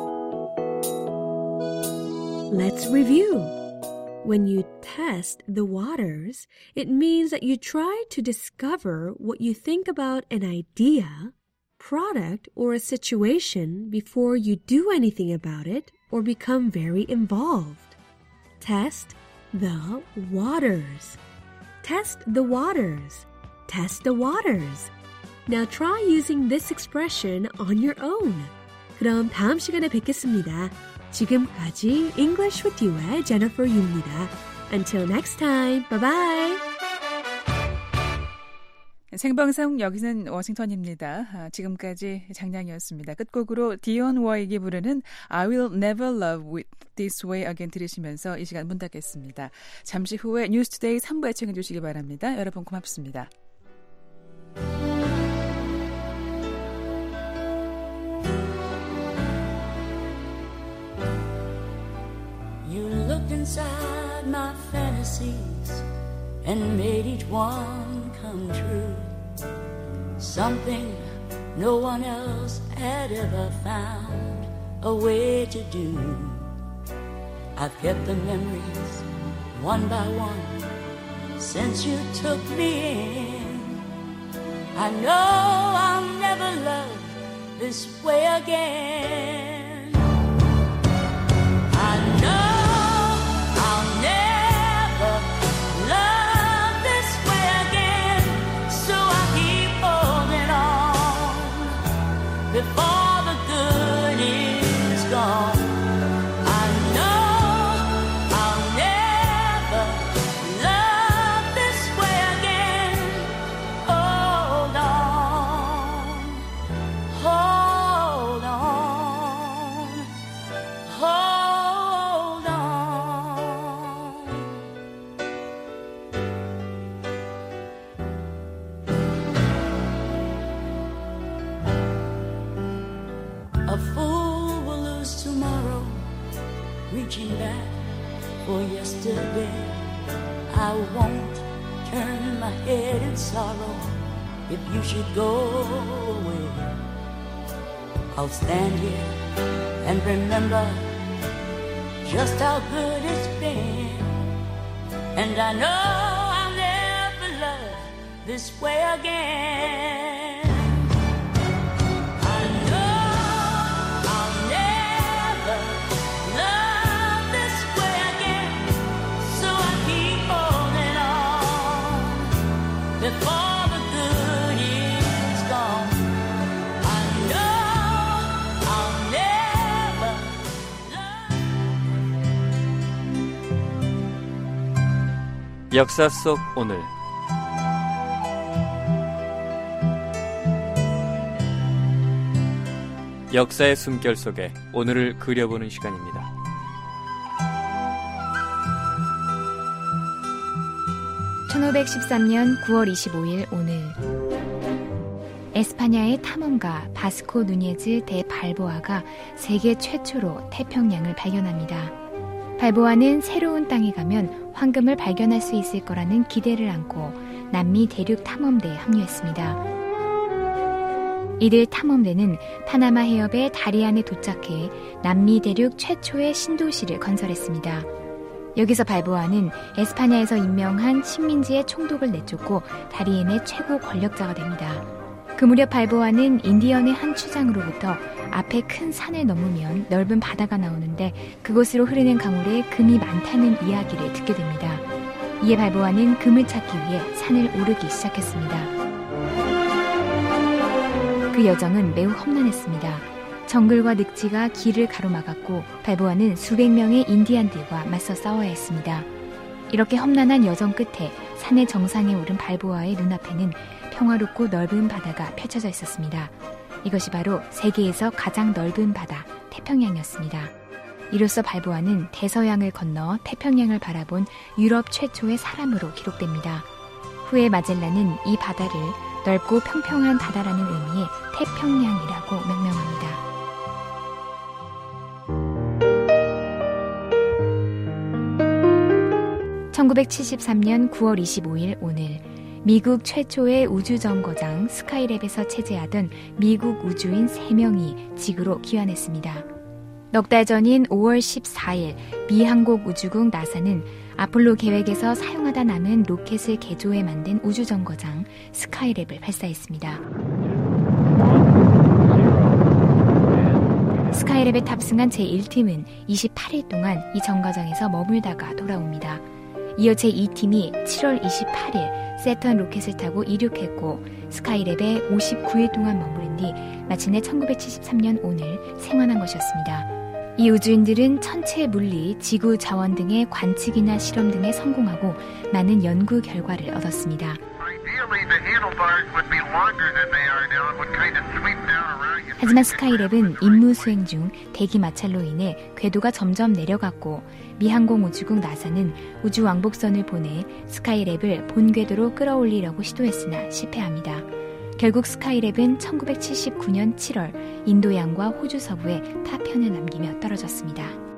Let's review. When you test the waters, it means that you try to discover what you think about an idea, product, or a situation before you do anything about it or become very involved. Test the waters. Test the waters. Test the waters. Now try using this expression on your own. 그럼 다음 시간에 뵙겠습니다. 지금까지 English with You의 Jennifer Yu입니다. Until next time. Bye bye. 생방송 여기는 워싱턴입니다. 지금까지 장량이었습니다. 끝곡으로 디온 워익이 부르는 I Will Never Love This Way Again 들으시면서 이 시간 문 닫겠습니다. 잠시 후에 뉴스 투데이 3부에 챙겨주시기 바랍니다. 여러분 고맙습니다. You looked inside my fantasies and made each one come true. Something no one else had ever found a way to do. I've kept the memories one by one since you took me in. I know I'll never love this way again. I know before the good is gone. I know I'll never fool will lose tomorrow, reaching back for yesterday. I won't turn my head in sorrow if you should go away. I'll stand here and remember just how good it's been, and I know I'll never love this way again. I know I'll never love this way again, so I keep holding on before the good is gone. I know I'll never 역사 속 오늘 역사의 숨결 속에 오늘을 그려보는 시간입니다. (1513년 9월 25일) 오늘 에스파냐의 탐험가 바스코 누녜즈 데 발보아가 세계 최초로 태평양을 발견합니다. 발보아는 새로운 땅에 가면 황금을 발견할 수 있을 거라는 기대를 안고 남미 대륙 탐험대에 합류했습니다. 이들 탐험대는 파나마 해협의 다리안에 도착해 남미 대륙 최초의 신도시를 건설했습니다. 여기서 발보아는 에스파냐에서 임명한 식민지의 총독을 내쫓고 다리엔의 최고 권력자가 됩니다. 그 무렵 발보아는 인디언의 한 추장으로부터 앞에 큰 산을 넘으면 넓은 바다가 나오는데 그곳으로 흐르는 강물에 금이 많다는 이야기를 듣게 됩니다. 이에 발보아는 금을 찾기 위해 산을 오르기 시작했습니다. 그 여정은 매우 험난했습니다. 정글과 늑지가 길을 가로막았고 발보아는 수백 명의 인디안들과 맞서 싸워야 했습니다. 이렇게 험난한 여정 끝에 산의 정상에 오른 발보아의 눈앞에는 평화롭고 넓은 바다가 펼쳐져 있었습니다. 이것이 바로 세계에서 가장 넓은 바다, 태평양이었습니다. 이로써 발보아는 대서양을 건너 태평양을 바라본 유럽 최초의 사람으로 기록됩니다. 후에 마젤란은 이 바다를 넓고 평평한 바다라는 의미의 태평양이라고 명명합니다. (1973년 9월 25일) 오늘 미국 최초의 우주정거장 스카이랩에서 체제하던 미국 우주인 3명이 지구로 귀환했습니다. 넉 달 전인 5월 14일 미 한국우주국 나사는 아폴로 계획에서 사용하다 남은 로켓을 개조해 만든 우주정거장 스카이랩을 발사했습니다. 스카이랩에 탑승한 제1팀은 28일 동안 이 정거장에서 머물다가 돌아옵니다. 이어 제2팀이 7월 28일 세턴 로켓을 타고 이륙했고 스카이랩에 59일 동안 머무른 뒤 마침내 1973년 오늘 생환한 것이었습니다. 이 우주인들은 천체 물리, 지구 자원 등의 관측이나 실험 등에 성공하고 많은 연구 결과를 얻었습니다. 하지만 스카이랩은 임무 수행 중 대기 마찰로 인해 궤도가 점점 내려갔고 미 항공우주국 나사는 우주 왕복선을 보내 스카이랩을 본 궤도로 끌어올리려고 시도했으나 실패합니다. 결국 스카이랩은 1979년 7월 인도양과 호주 서부에 파편을 남기며 떨어졌습니다.